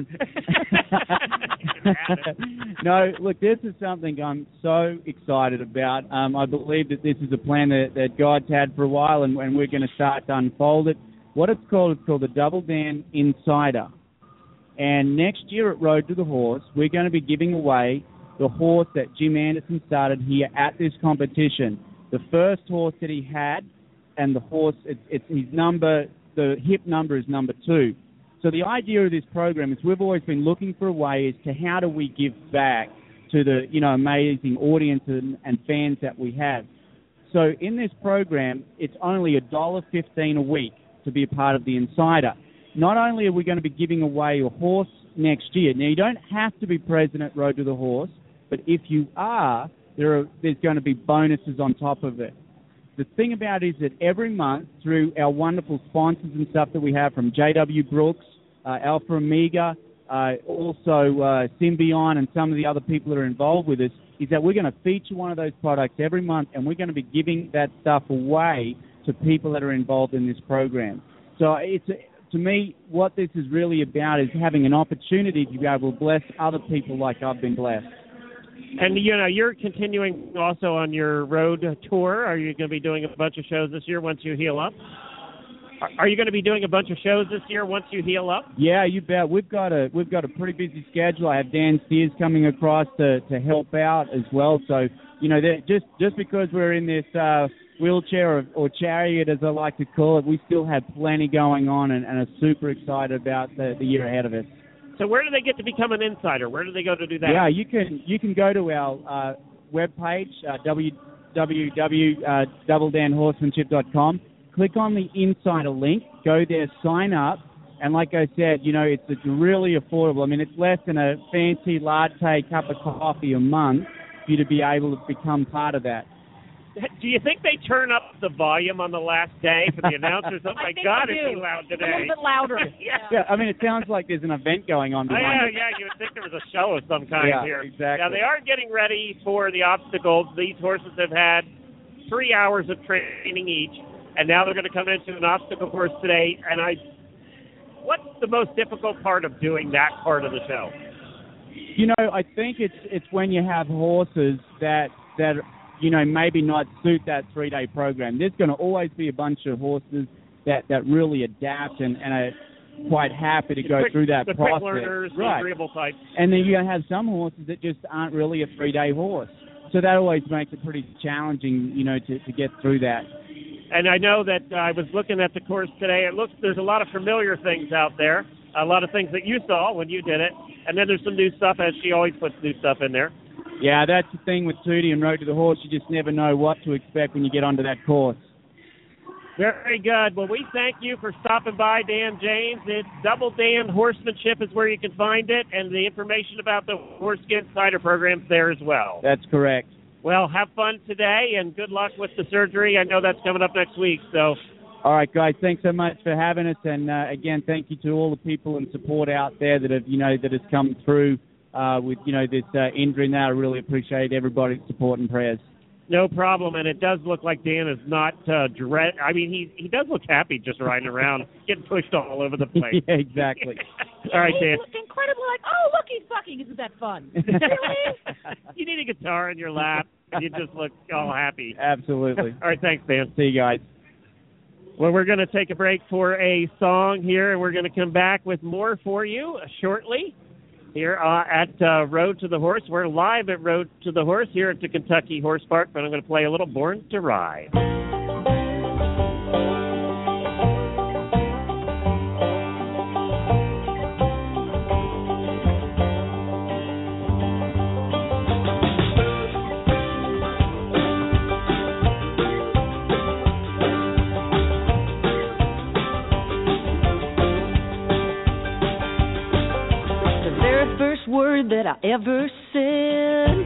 one. No, look, this is something I'm so excited about. Um, I believe that this is a plan that, that God's had for a while, and, and we're going to start to unfold it. What it's called, it's called the Double Dan Insider. And next year at Road to the Horse, we're going to be giving away the horse that Jim Anderson started here at this competition. The first horse that he had, and the horse, it's, it's his number, the hip number is number two. So the idea of this program is we've always been looking for a way as to how do we give back to the, you know, amazing audience and, and fans that we have. So in this program, it's only one dollar fifteen a week to be a part of the Insider. Not only are we going to be giving away a horse next year, now you don't have to be present at Road to the Horse, but if you are, there are, there's going to be bonuses on top of it. The thing about it is that every month, through our wonderful sponsors and stuff that we have from J W Brooks, uh, Alpha Omega, uh, also uh, Symbion, and some of the other people that are involved with us, is that we're going to feature one of those products every month, and we're going to be giving that stuff away to people that are involved in this program. So it's a, to me, what this is really about is having an opportunity to be able to bless other people like I've been blessed. And, you know, you're continuing also on your road tour. Are you going to be doing a bunch of shows this year once you heal up? Are you going to be doing a bunch of shows this year once you heal up? Yeah, you bet. We've got a we've got a pretty busy schedule. I have Dan Sears coming across to, to help out as well. So, you know, just just because we're in this uh, wheelchair or, or chariot, as I like to call it, we still have plenty going on, and, and are super excited about the, the year ahead of us. So where do they get to become an insider? Where do they go to do that? Yeah, you can you can go to our uh, webpage, uh, w w w dot double dan horsemanship dot com. Click on the insider link, go there, sign up, and like I said, you know, it's, it's really affordable. I mean, it's less than a fancy latte cup of coffee a month for you to be able to become part of that. Do you think they turn up the volume on the last day for the announcers? Oh, my God, it's too loud today. A little bit louder. yeah. yeah, I mean, it sounds like there's an event going on behind oh, yeah, it. yeah, you would think there was a show of some kind yeah, here. exactly. Now, they are getting ready for the obstacles. These horses have had three hours of training each, and now they're going to come into an obstacle course today, and I What's the most difficult part of doing that part of the show? You know, I think it's it's when you have horses that that you know maybe not suit that three-day program. There's going to always be a bunch of horses that, that really adapt and, and are quite happy to The go quick- through that the process. quick learners, the right. agreeable types. And then you're going to have some horses that just aren't really a three-day horse. So that always makes it pretty challenging, you know, to, to get through that. And I know that uh, I was looking at the course today. It looks there's a lot of familiar things out there, a lot of things that you saw when you did it, and then there's some new stuff, as she always puts new stuff in there. Yeah, that's the thing with Tootie and Road to the Horse. You just never know what to expect when you get onto that course. Very good. Well, we thank you for stopping by, Dan James. It's Double Dan Horsemanship is where you can find it, and the information about the Horse Insider program's there as well. That's correct. Well, have fun today, and good luck with the surgery. I know that's coming up next week, so... All right, guys, thanks so much for having us. And, uh, again, thank you to all the people and support out there that have, you know, that has come through uh, with, you know, this uh, injury and that. I really appreciate everybody's support and prayers. No problem, and it does look like Dan is not uh, dread. I mean, he he does look happy just riding around, getting pushed all over the place. Yeah, exactly. All right, Dan. He looked incredibly like, oh, look, he's sucking. Isn't that fun? You need a guitar in your lap, and you just look all happy. Absolutely. All right, thanks, Dan. See you guys. Well, we're going to take a break for a song here, and we're going to come back with more for you shortly here uh, at uh, Road to the Horse. We're live at Road to the Horse here at the Kentucky Horse Park, but I'm going to play a little Born to Ride. Word that I ever said,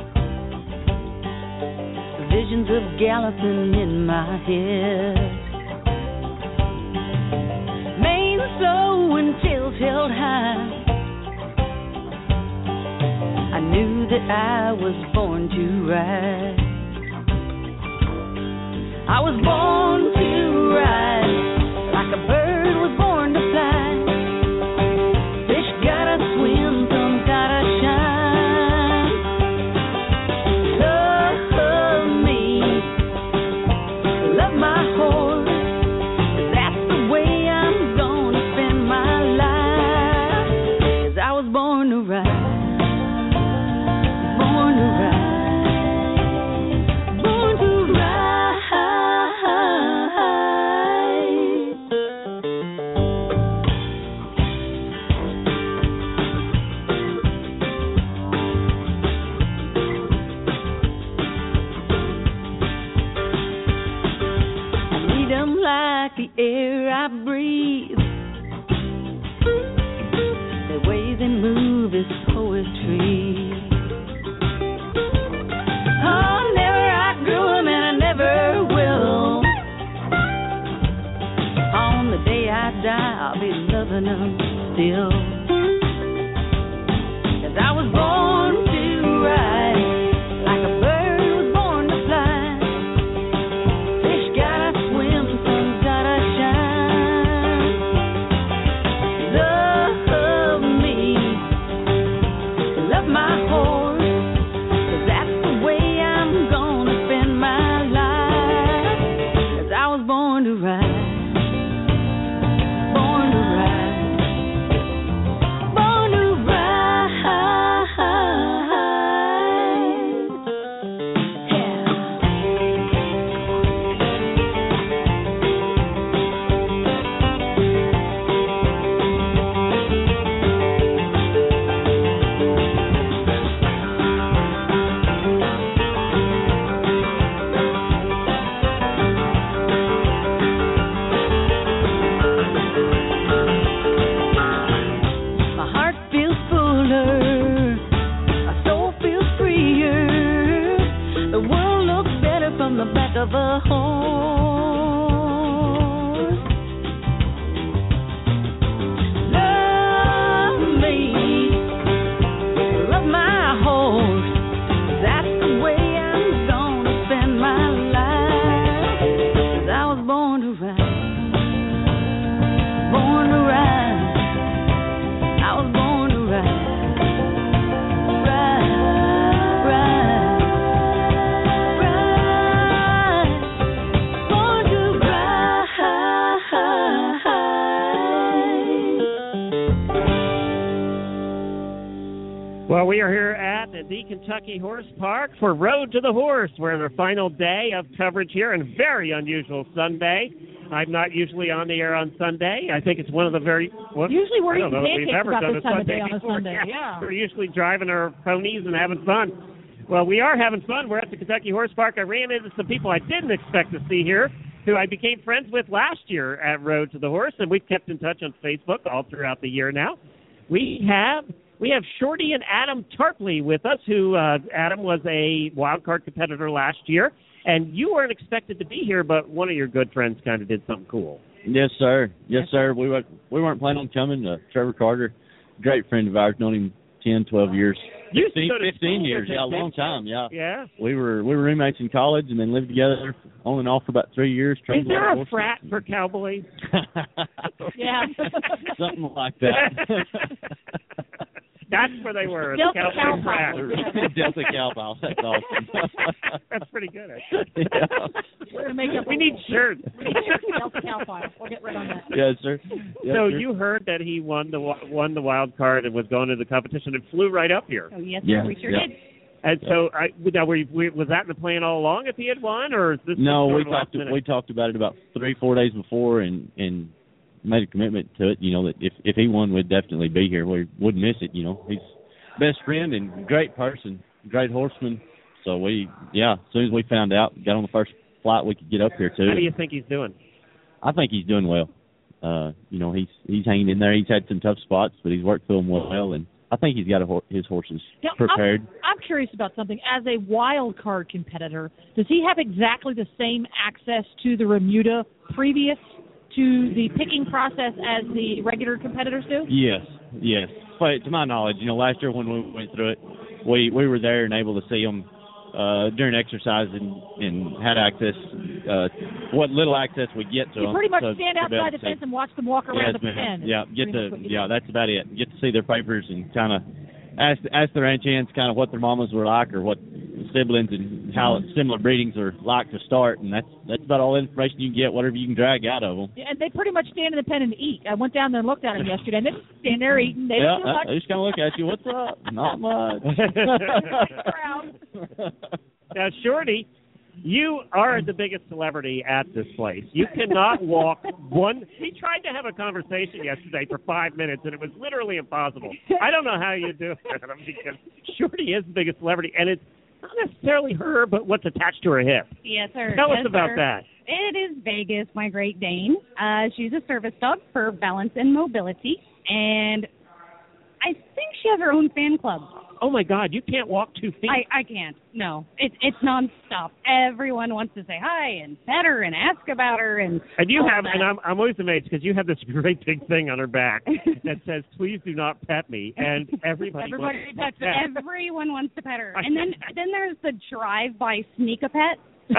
visions of galloping in my head, mane slow and tails held high. I knew that I was born to ride. I was born to ride like a bird was born to fly. Fish gotta swim, gotta shine. Love me, love my horse. That's the way I'm gonna spend my life. 'Cause I was born to ride, born to ride, born to ride. Like the air I breathe, the way they move is poetry. Oh, never outgrew them and I never will. On the day I die, I'll be loving them still. 'Cause I was born to ride like a bird was born to fly. Fish gotta swim, gotta shine. Love me, love my horse, 'cause that's the way I'm gonna spend my life. 'Cause I was born to ride, born to ride, born to ride. Yeah. My heart feels fuller, my soul feels freer. The world looks better from the back of a horse. Love me, love my horse. That's the way I'm gonna spend my life. 'Cause I was born to ride, born to ride. Well, we are here at the Kentucky Horse Park for Road to the Horse. We're in our final day of coverage here, and very unusual Sunday. I'm not usually on the air on Sunday. I think it's one of the very... Well, usually we're eating eating pancakes ever about done this a time of day Sunday on a before. Sunday. Yeah. Yeah. We're usually driving our ponies and having fun. Well, we are having fun. We're at the Kentucky Horse Park. I ran into some people I didn't expect to see here, who I became friends with last year at Road to the Horse, and we've kept in touch on Facebook all throughout the year now. We have we have Shorty and Adam Tarpley with us, who uh, Adam was a wild card competitor last year, and you weren't expected to be here, but one of your good friends kind of did something cool. Yes, sir. Yes, sir. We were, we weren't planning on coming. Uh, Trevor Carter, great friend of ours, known him ten, twelve years. You fifteen, stood at fifteen school years, with yeah, a him, long didn't you? time, yeah. Yeah. We were we were roommates in college and then lived together on and off for about three years. Is there a frat for cowboys? Yeah. Something like that. That's where they were. Delta the cowboy frat. Delta Cowpile. That's awesome. That's pretty good, actually. Yeah. We're gonna make up. We need shirts. We need shirts for Delta Cow File. We'll get right on that. Yes, sir. Yes, So sir. you heard that he won the won the wild card and was going to the competition and flew right up here. Oh, yes, Yeah, sir, we sure yeah. did. And so, I, now, were you, were- was that in the plan all along if he had won, or is this No, sort we of last talked minute? we talked about it about three, four days before and, and made a commitment to it, you know, that if, if he won, we'd definitely be here. We wouldn't miss it, you know. He's best friend and great person, great horseman. So we, yeah, as soon as we found out, got on the first flight we could get up here to. How do you think he's doing? I think he's doing well. Uh, you know, he's he's hanging in there. He's had some tough spots, but he's worked through them well, and I think he's got a, hor- his horses Now, prepared. I'm, I'm curious about something. As a wild card competitor, does he have exactly the same access to the Remuda previous to the picking process as the regular competitors do? Yes, yes. But to my knowledge, you know, last year when we went through it, we we were there and able to see him uh, during exercise and, and had access, uh, what little access we get to You them. pretty much to- stand to be able outside to the see. fence and watch them walk around Yes, the ma'am. pen. Yeah, get Pretty to much what you yeah, do. that's about it. Get to see their papers and kind of ask ask the ranch hands kind of what their mamas were like or what siblings and how similar breedings are like to start, and that's that's about all the information you can get, whatever you can drag out of them. Yeah, and they pretty much stand in the pen and eat. I went down there and looked at them yesterday, and they just stand there eating. They Yeah, don't do uh, much. they just kind of look at you. What's up? Not much. Now, Shorty, you are the biggest celebrity at this place. You cannot walk one. He tried to have a conversation yesterday for five minutes, and it was literally impossible. I don't know how you do it because Shorty is the biggest celebrity, and it's not necessarily her, but what's attached to her hip. Yes, sir. Tell us Yes, about sir. that. It is Vegas, my Great Dane. Uh, she's a service dog for balance and mobility, and I think she has her own fan club. Oh, my God, you can't walk two feet. I, I can't. No, it, it's nonstop. Everyone wants to say hi and pet her and ask about her, and And you all have, that. and I'm, I'm always amazed because you have this great big thing on her back that says, "Please do not pet me," and everybody, Everybody wants pets to her. pet. Everyone wants to pet her. And then then there's the drive-by sneak-a-pet. when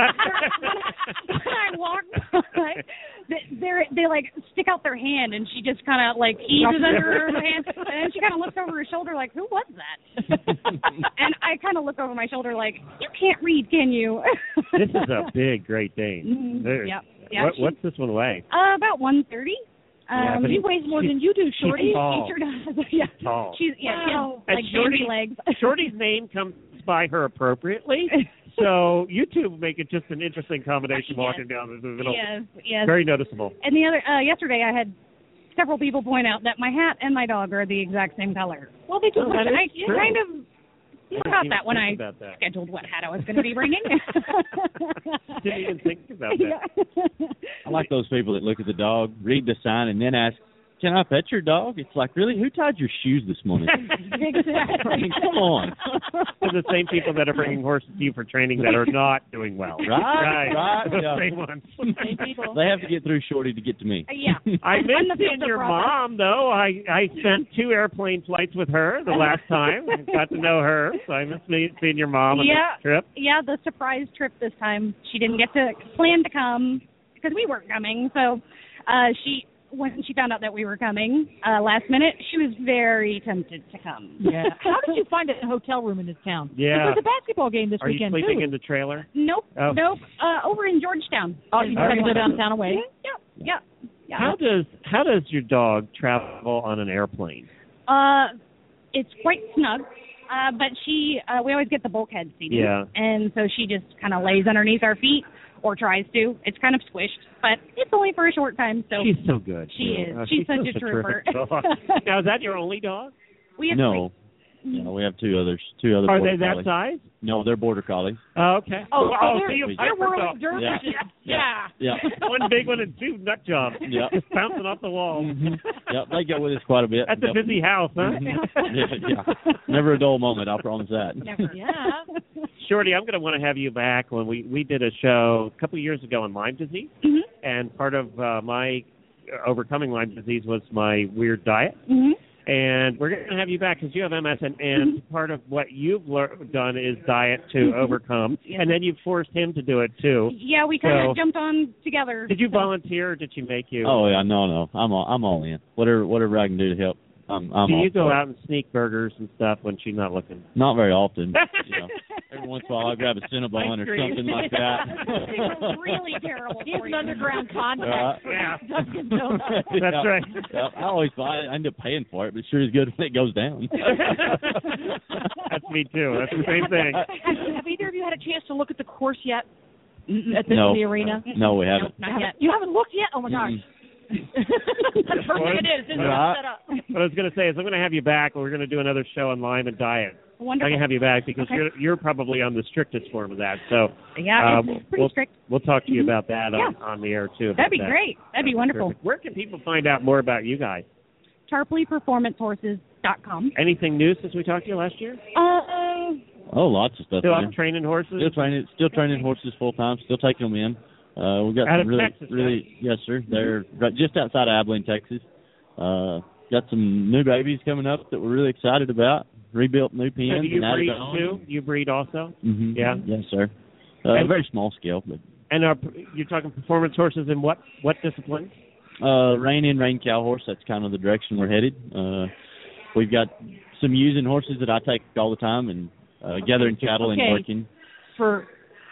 I walk by, they they're, they like stick out their hand, and she just kind of like eases under her hand, and then she kind of looks over her shoulder like, "Who was that?" And I kind of look over my shoulder like, "You can't read, can you?" This is a big Great Dane. Mhm. There- Yep. Yeah, what, she- what's this one weigh? Uh, about one thirty. Yeah, Um, but He he- weighs more she's- than you do, she's Shorty. tall. She sure does. Yeah. Tall. She's yeah, she has And like Shorty- baby legs. Shorty's name comes by her appropriately, so you two make it just an interesting combination Yes. walking down the middle. Yes, yes. Very noticeable. And the other uh, yesterday, I had several people point out that my hat and my dog are the exact same color. Well, they do. Oh, that is I true. kind of I forgot didn't that even when think I about that. scheduled what hat I was going to be bringing. Didn't even think about that. Yeah. I like those people that look at the dog, read the sign, and then ask, "Can I pet your dog?" It's like, really? Who tied your shoes this morning? I mean, come on. They're the same people that are bringing horses to you for training that are not doing well. Right, right, The yeah. same ones. Same people. They have to get through Shorty to get to me. Yeah. I I'm missed the seeing filter your process. mom, though. I, I spent two airplane flights with her the last time. Got to know her, so I missed me- seeing your mom on Yeah. the trip. Yeah, the surprise trip this time. She didn't get to plan to come because we weren't coming. So uh, she, when she found out that we were coming uh, last minute, she was very tempted to come. Yeah. How did you find a hotel room in this town? Yeah. There was a basketball game this Are you weekend, sleeping too. in the trailer? Nope. Oh. Nope. Uh, over in Georgetown. Oh, you All had to right. go downtown away? Yeah. Yeah. Yeah. How does how does your dog travel on an airplane? Uh, it's quite snug. Uh, but she, uh, we always get the bulkhead seating. Yeah. And so she just kind of lays underneath our feet or tries to. It's kind of squished, but it's only for a short time. So She's so good. She is. Oh, she's, she's such such a trooper. terrific dog. Now, is that your only dog? We have No. No, we have two others. Two other Are border they that collies. size? No, they're border collies. Oh, okay. Oh, oh, oh so they're, you they're hyper whirling dog. dervishes. Yeah. Yeah. Yeah. One big one and two nut jobs. Yeah. Just bouncing off the wall. Mm-hmm. Yep, they go with us quite a bit. That's yep. a busy house, huh? yeah, yeah. Never a dull moment, I promise that. Never. Yeah. Shorty, I'm going to want to have you back when we, we did a show a couple of years ago on Lyme disease. Mm-hmm. And part of uh, my overcoming Lyme disease was my weird diet. Mm-hmm. And we're going to have you back because you have M S, and, and Mm-hmm. part of what you've lear- done is diet to overcome, Yeah. and then you've forced him to do it too. Yeah, we kind of So- jumped on together. Did you so. volunteer, or did she make you? Oh yeah, no, no, I'm all, I'm all in. Whatever, whatever I can do to help, I'm, I'm do all you go for it. out and sneak burgers and stuff when she's not looking? Not very often. You know, every once in a while, I grab a Cinnabon or Ice cream. something like that. It's really terrible. He's for an you. underground Uh, contact. Yeah. Dunkin' Donuts. That's Yeah. right. Yeah, I always buy it. I end up paying for it, but it sure is good when it goes down. That's me too. That's the same thing. Have, have either of you had a chance to look at the course yet at the, No. the arena? No, we haven't. Not yet. You haven't looked yet? Oh my gosh. Mm-mm. That's perfect. It is. It's Yeah. set up. What I was going to say is I'm going to have you back, and we're going to do another show on Lyme and diet. I'm Wonderful. going to have you back because Okay. you're you're probably on the strictest form of that. So Yeah, um, it's pretty we'll, strict. we'll talk to you Mhm. about that on, Yeah. on the air too. about That'd be that. great. That'd be That's wonderful. perfect. Where can people find out more about you guys? Tarpley Performance Horses dot com. Anything new since we talked to you last year? Uh, Oh, lots of stuff. Still man. out training horses? Still training, still training horses full time. Still taking them in. Uh, we've got Out some of really, Texas, really, yes, sir. They're right just outside of Abilene, Texas. Uh, got some new babies coming up that we're really excited about. Rebuilt new So pens do you and added breed on. too? You breed also? Mm-hmm. Yeah. Yes, sir. Uh, And- very small scale, but And are, you're talking performance horses in what what discipline? uh, rein in, rein cow horse. That's kind of the direction we're headed. Uh, we've got some using horses that I take all the time and uh, gathering cattle Okay. and working. For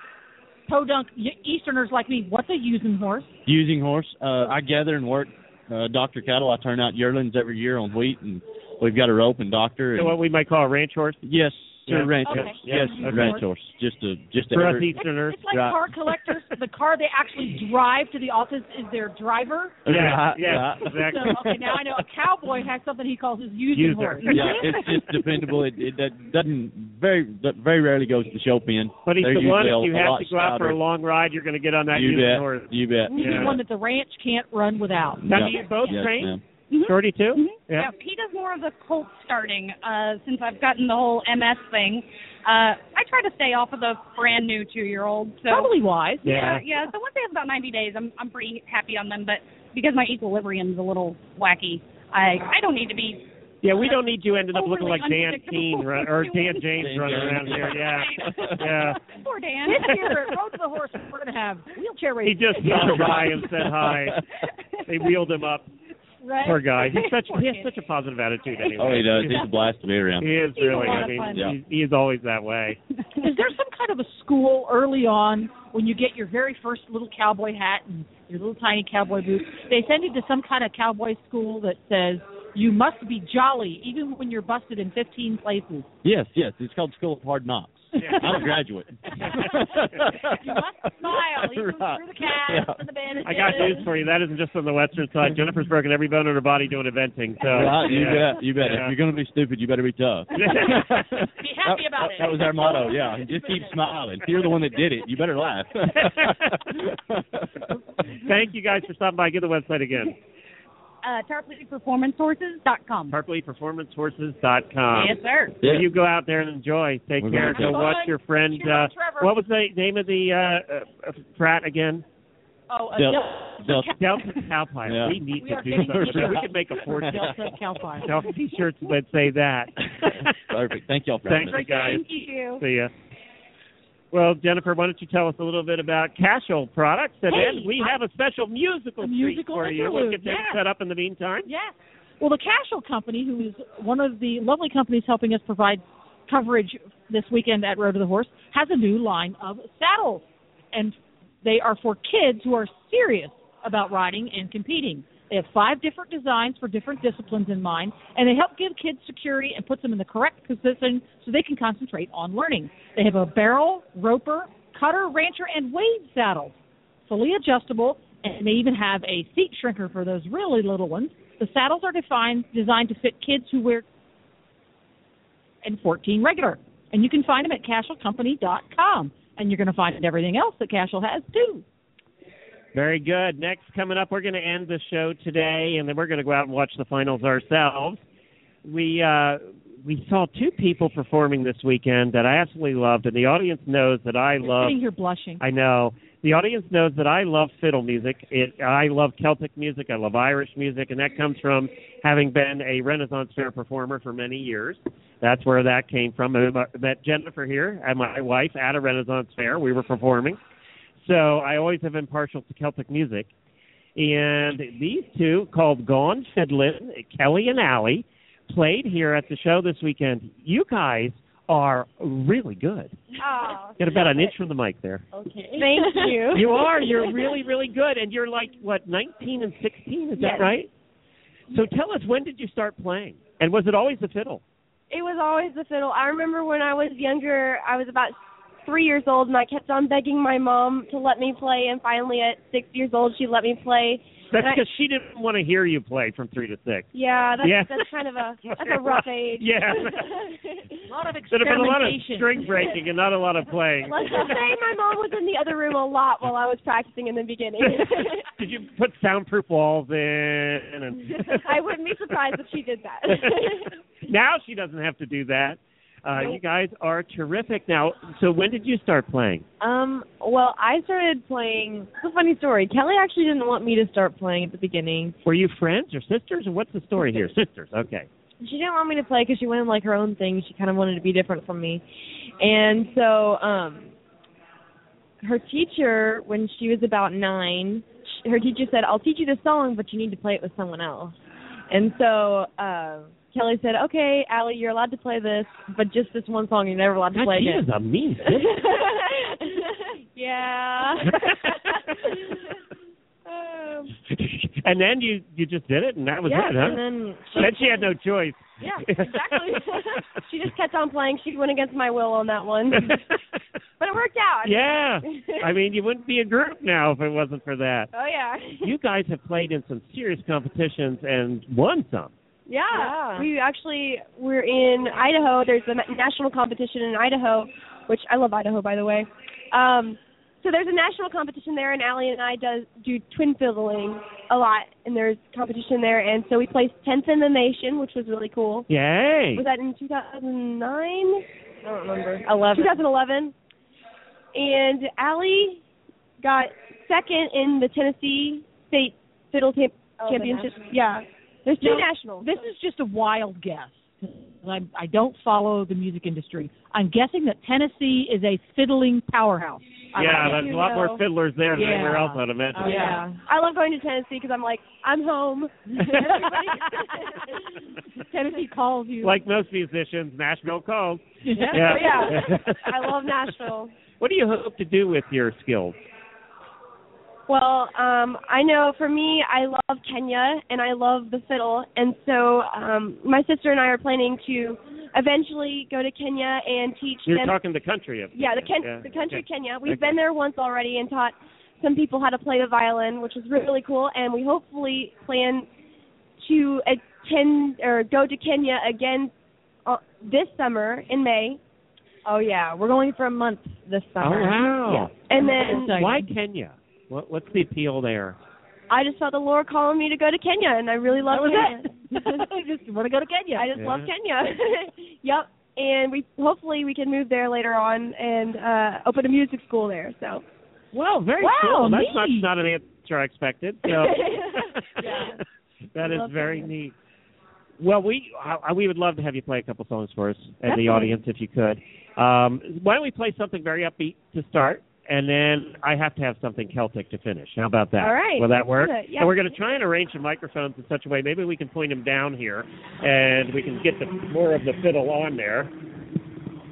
podunk y- Easterners like me, what's a using horse? Using horse, uh, I gather and work uh, doctor cattle. I turn out yearlings every year on wheat, and we've got a rope and doctor. So And, what we might call a ranch horse? yes, sir, Yeah. ranch Okay. horse. Yes, Yeah, okay. ranch horse. Just a just a For us every- Easterners. It's like Right. car collectors. The car they actually drive to the office is their driver. Yeah, Right, yeah, right. exactly. So, okay, now I know a cowboy has something he calls his using User. horse. Yeah, it's just dependable. It, it that doesn't very that very rarely goes to the show pen. But he's They're the one, usually if you a, a have lot to go out for stouter. a long ride, you're going to get on that You using bet. horse. You bet. He's Yeah. the one that the ranch can't run without. Now, Yeah. do you both Yes, train? ma'am. Mhm. Shorty too? Mhm. Yeah. Yeah, he does more of the colt starting. Uh, since I've gotten the whole M S thing, uh, I try to stay off of the brand new two-year-old. So Probably wise. yeah, yeah. So once they have about ninety days, I'm I'm pretty happy on them. But because my equilibrium's a little wacky, I I don't need to be. Yeah, we don't need you ending up looking Overly like Dan unpredictable. Keene run, or Dan James Dan running James. around here. Yeah, yeah. Poor Dan. This year at Road to the Horse, we're going to have wheelchair He races. just stopped by and said hi. They wheeled him up. Right? Poor guy. He's such Poor he has kid. such a positive attitude anyway. Oh, he does. He's a blast to be around. He is He's a really. lot I of mean, fun. Yeah. he's, he is always that way. Is there some kind of a school early on when you get your very first little cowboy hat and your little tiny cowboy boots? They send you to some kind of cowboy school that says you must be jolly even when you're busted in fifteen places. Yes, yes. It's called School of Hard Knocks. Yeah. I'm a graduate. You must smile even Right. through the cast Yeah. and the bandages. I got news for you. That isn't just on the western side. Jennifer's broken every bone in her body doing eventing. So Right, you yeah. bet. You bet. Yeah. If you're going to be stupid, you better be tough. Be happy that, about that, it. That was our motto. Yeah, just keep smiling. If you're the one that did it, you better laugh. Thank you guys for stopping by. Give the website again. Uh, Tarpley Performance Horses dot com. Tarpley Performance Horses dot com. Yes, sir. Yeah. You go out there and enjoy. Take We're care. gonna Go do. watch your friend. Cheer Uh, on Trevor. what was the name of the uh, uh, frat again? Oh, uh, Del- Del- Del- Delta Cow Pilot. Yeah. We need We to are do getting something. t-shirts. We could make a fortune. Delta Cow Pilot. Delta t-shirts that say that. Perfect. Thank y'all for Thanks, having us. guys. Thank you. See ya. Well, Jennifer, why don't you tell us a little bit about Cashel products, and Hey, then we I- have a special musical A treat musical for you. We'll interlude, get that yeah. set up in the meantime. Yes. Well, the Cashel Company, who is one of the lovely companies helping us provide coverage this weekend at Road to the Horse, has a new line of saddles. And they are for kids who are serious about riding and competing. They have five different designs for different disciplines in mind, and they help give kids security and puts them in the correct position so they can concentrate on learning. They have a barrel, roper, cutter, rancher, and wade saddles, fully adjustable, and they even have a seat shrinker for those really little ones. The saddles are defined, designed to fit kids who wear and fourteen regular. And you can find them at cashel company dot com. And you're going to find everything else that Cashel has, too. Very good. Next, coming up, we're going to end the show today, and then we're going to go out and watch the finals ourselves. We uh, we saw two people performing this weekend that I absolutely loved, and the audience knows that I You're love... sitting here blushing. I know. The audience knows that I love fiddle music. It, I love Celtic music. I love Irish music, and that comes from having been a Renaissance Fair performer for many years. That's where that came from. I met Jennifer here and my wife at a Renaissance Fair. We were performing. So I always have been partial to Celtic music. And these two, called Gone Fiddlin', Kelly and Allie, played here at the show this weekend. You guys are really good. Oh, Get about an inch from the mic there. okay. Thank you. You are. You're really, really good. And you're like, what, nineteen and sixteen? Is Yes. that right? So tell us, when did you start playing? And was it always the fiddle? It was always the fiddle. I remember when I was younger, I was about three years old, and I kept on begging my mom to let me play, and finally at six years old, she let me play. That's And I- because she didn't want to hear you play from three to six. Yeah, that's, Yeah. that's kind of a that's a rough age. Yeah. A lot of Should have been a lot of experimentation. string breaking and not a lot of playing. Let's just say my mom was in the other room a lot while I was practicing in the beginning. Did you put soundproof walls in? And I wouldn't be surprised if she did that. Now she doesn't have to do that. Uh, you guys are terrific. Now, so when did you start playing? Um, well, I started playing. It's a funny story. Kelly actually didn't want me to start playing at the beginning. Were you friends or sisters, or what's the story here? Sisters, okay. She didn't want me to play because she wanted like her own thing. She kind of wanted to be different from me, and so um, her teacher, when she was about nine, sh her teacher said, "I'll teach you the song, but you need to play it with someone else." And so uh, Kelly said, "Okay, Allie, you're allowed to play this, but just this one song. You're never allowed to God, play she again." is a mean Yeah. And then you you just did it, and that was Yeah, it, huh? and then then she had no choice. Yeah, exactly. She just kept on playing. She went against my will on that one. But it worked out. Yeah. I mean, you wouldn't be a group now if it wasn't for that. Oh, yeah. You guys have played in some serious competitions and won some. Yeah. Yeah. We actually, we're in Idaho. There's a ma- national competition in Idaho, which I love Idaho, by the way. Um, so there's a national competition there, and Allie and I does, do twin fiddling a lot, and there's competition there. And so we placed tenth in the nation, which was really cool. Yay. Was that in two thousand nine? I don't remember. Eleven. twenty eleven. And Allie got second in the Tennessee State Fiddle Tam- Oh, the Championship. national. Yeah. There's two Now, nationals. This is just a wild guess. I, I don't follow the music industry. I'm guessing that Tennessee is a fiddling powerhouse. I Yeah, like there's you a lot know. more fiddlers there than Yeah. anywhere else, I'd imagine. Oh, yeah. I love going to Tennessee because I'm like, I'm home. Everybody- Tennessee calls you. Like most musicians, Nashville calls. Yeah. Yeah. I love Nashville. What do you hope to do with your skills? Well, um, I know for me, I love Kenya and I love the fiddle, and so um, my sister and I are planning to eventually go to Kenya and teach You're them. talking the country of Yeah, the Ken- yeah. the country Okay. Kenya. We've Okay. been there once already and taught some people how to play the violin, which was really cool. And we hopefully plan to attend or go to Kenya again uh, this summer in May. Oh yeah, we're going for a month this Oh, summer. wow. And then Why Kenya? What, what's the appeal there? I just felt the Lord calling me to go to Kenya, and I really love That was Kenya. I just want to go to Kenya. I just Yeah. love Kenya. Yep. And we hopefully we can move there later on and uh open a music school there. So. Well, very Wow, cool. That's not, neat. not an answer I expected. So Yeah. that I is love very Kenya. neat. Well, we I, we would love to have you play a couple songs for us and Definitely. the audience if you could. Um, why don't we play something very upbeat to start, and then I have to have something Celtic to finish. How about that? All right. Will that work? Good, yeah. And we're going to try and arrange the microphones in such a way. Maybe we can point them down here, and we can get the more of the fiddle on there.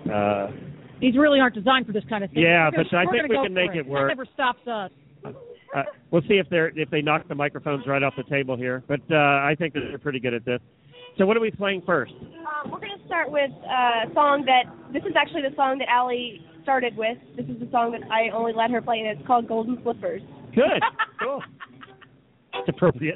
Uh, These really aren't designed for this kind of thing. Yeah, We're gonna- but I we're think gonna we go can make for it work. That never stops us. Uh, we'll see if they're if they knock the microphones right off the table here. But uh, I think that they're pretty good at this. So what are we playing first? Um, we're going to start with uh, a song that, this is actually the song that Allie started with. This is the song that I only let her play, and it's called Golden Slippers. Good. Cool. It's appropriate.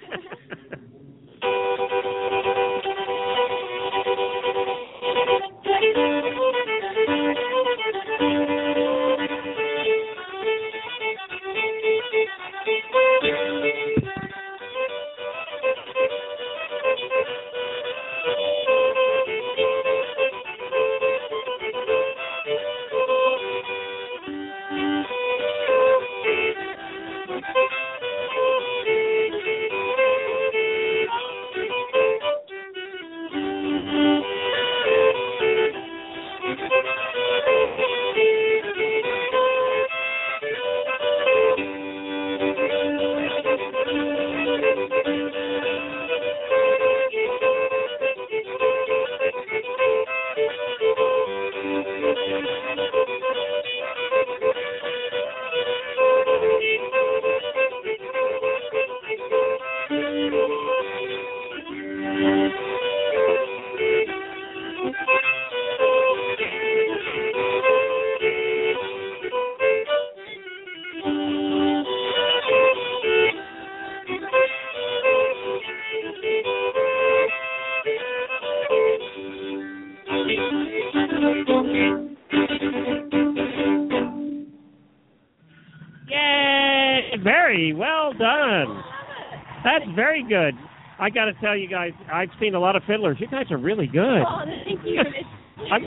Very well done. That's very good. I got to tell you guys, I've seen a lot of fiddlers. You guys are really good. Oh, thank you. I'm,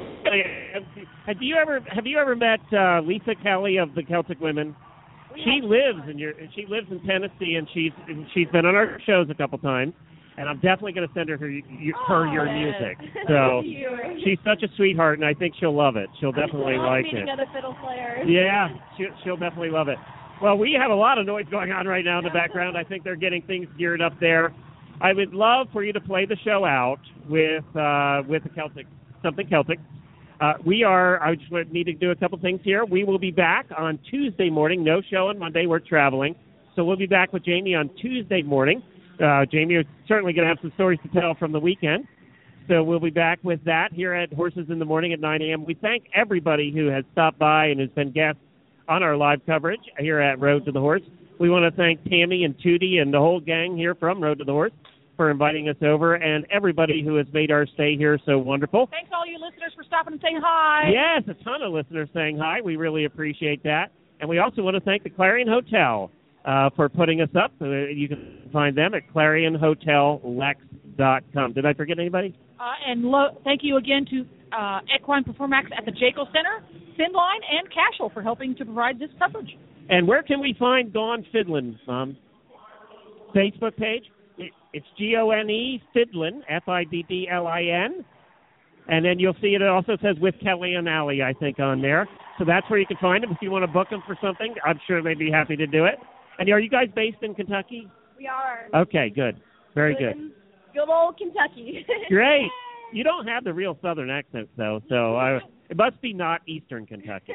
have you ever have you ever met uh, Lisa Kelly of the Celtic Women? She lives in your she lives in Tennessee, and she's she's been on our shows a couple times. And I'm definitely going to send her her, your, her your music. So she's such a sweetheart, and I think she'll love it. She'll definitely like it. Other fiddle players. Yeah, she, she'll definitely love it. Well, we have a lot of noise going on right now in the background. I think they're getting things geared up there. I would love for you to play the show out with uh, with the Celtic, something Celtic. Uh, we are, I just need to do a couple things here. We will be back on Tuesday morning. No show on Monday. We're traveling. So we'll be back with Jamie on Tuesday morning. Uh, Jamie is certainly going to have some stories to tell from the weekend. So we'll be back with that here at Horses in the Morning at nine a.m. We thank everybody who has stopped by and has been guests on our live coverage here at Road to the Horse. We want to thank Tammy and Tootie and the whole gang here from Road to the Horse for inviting us over, and everybody who has made our stay here so wonderful. Thanks all you listeners for stopping and saying hi. Yes, a ton of listeners saying hi. We really appreciate that. And we also want to thank the Clarion Hotel uh, for putting us up. Uh, you can find them at clarion hotel lex dot com. Did I forget anybody? Uh, and lo- thank you again to uh, Equine Performax at the Jaco Center, Finline, and Cashel for helping to provide this coverage. And where can we find Gone Fiddlin', Mom? Facebook page? It's G O N E Fiddlin', F I D D L I N. And then you'll see it also says with Kelly and Allie, I think, on there. So that's where you can find them. If you want to book them for something, I'm sure they'd be happy to do it. And are you guys based in Kentucky? We are. Okay, good. Very good. Good old Kentucky. Great. You don't have the real Southern accent, though, so I, it must be not Eastern Kentucky.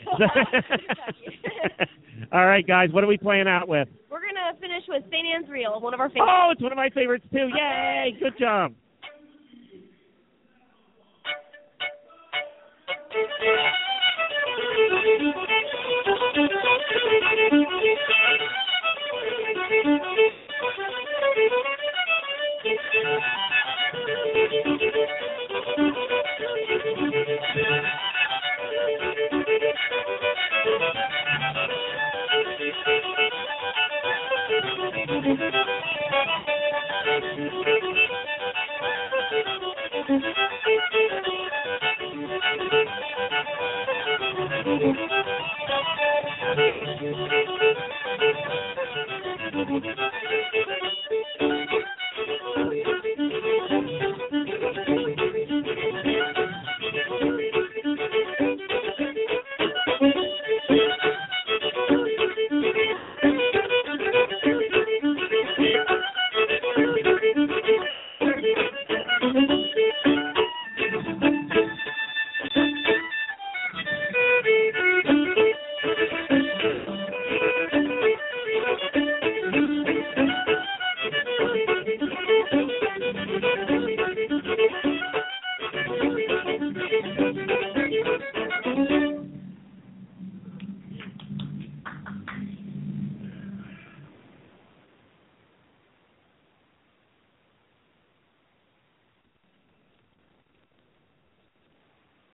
All right, guys, what are we playing out with? We're going to finish with Saint Anne's Reel, one of our favorites. Oh, it's one of my favorites, too. Yay! Good job. Thank you.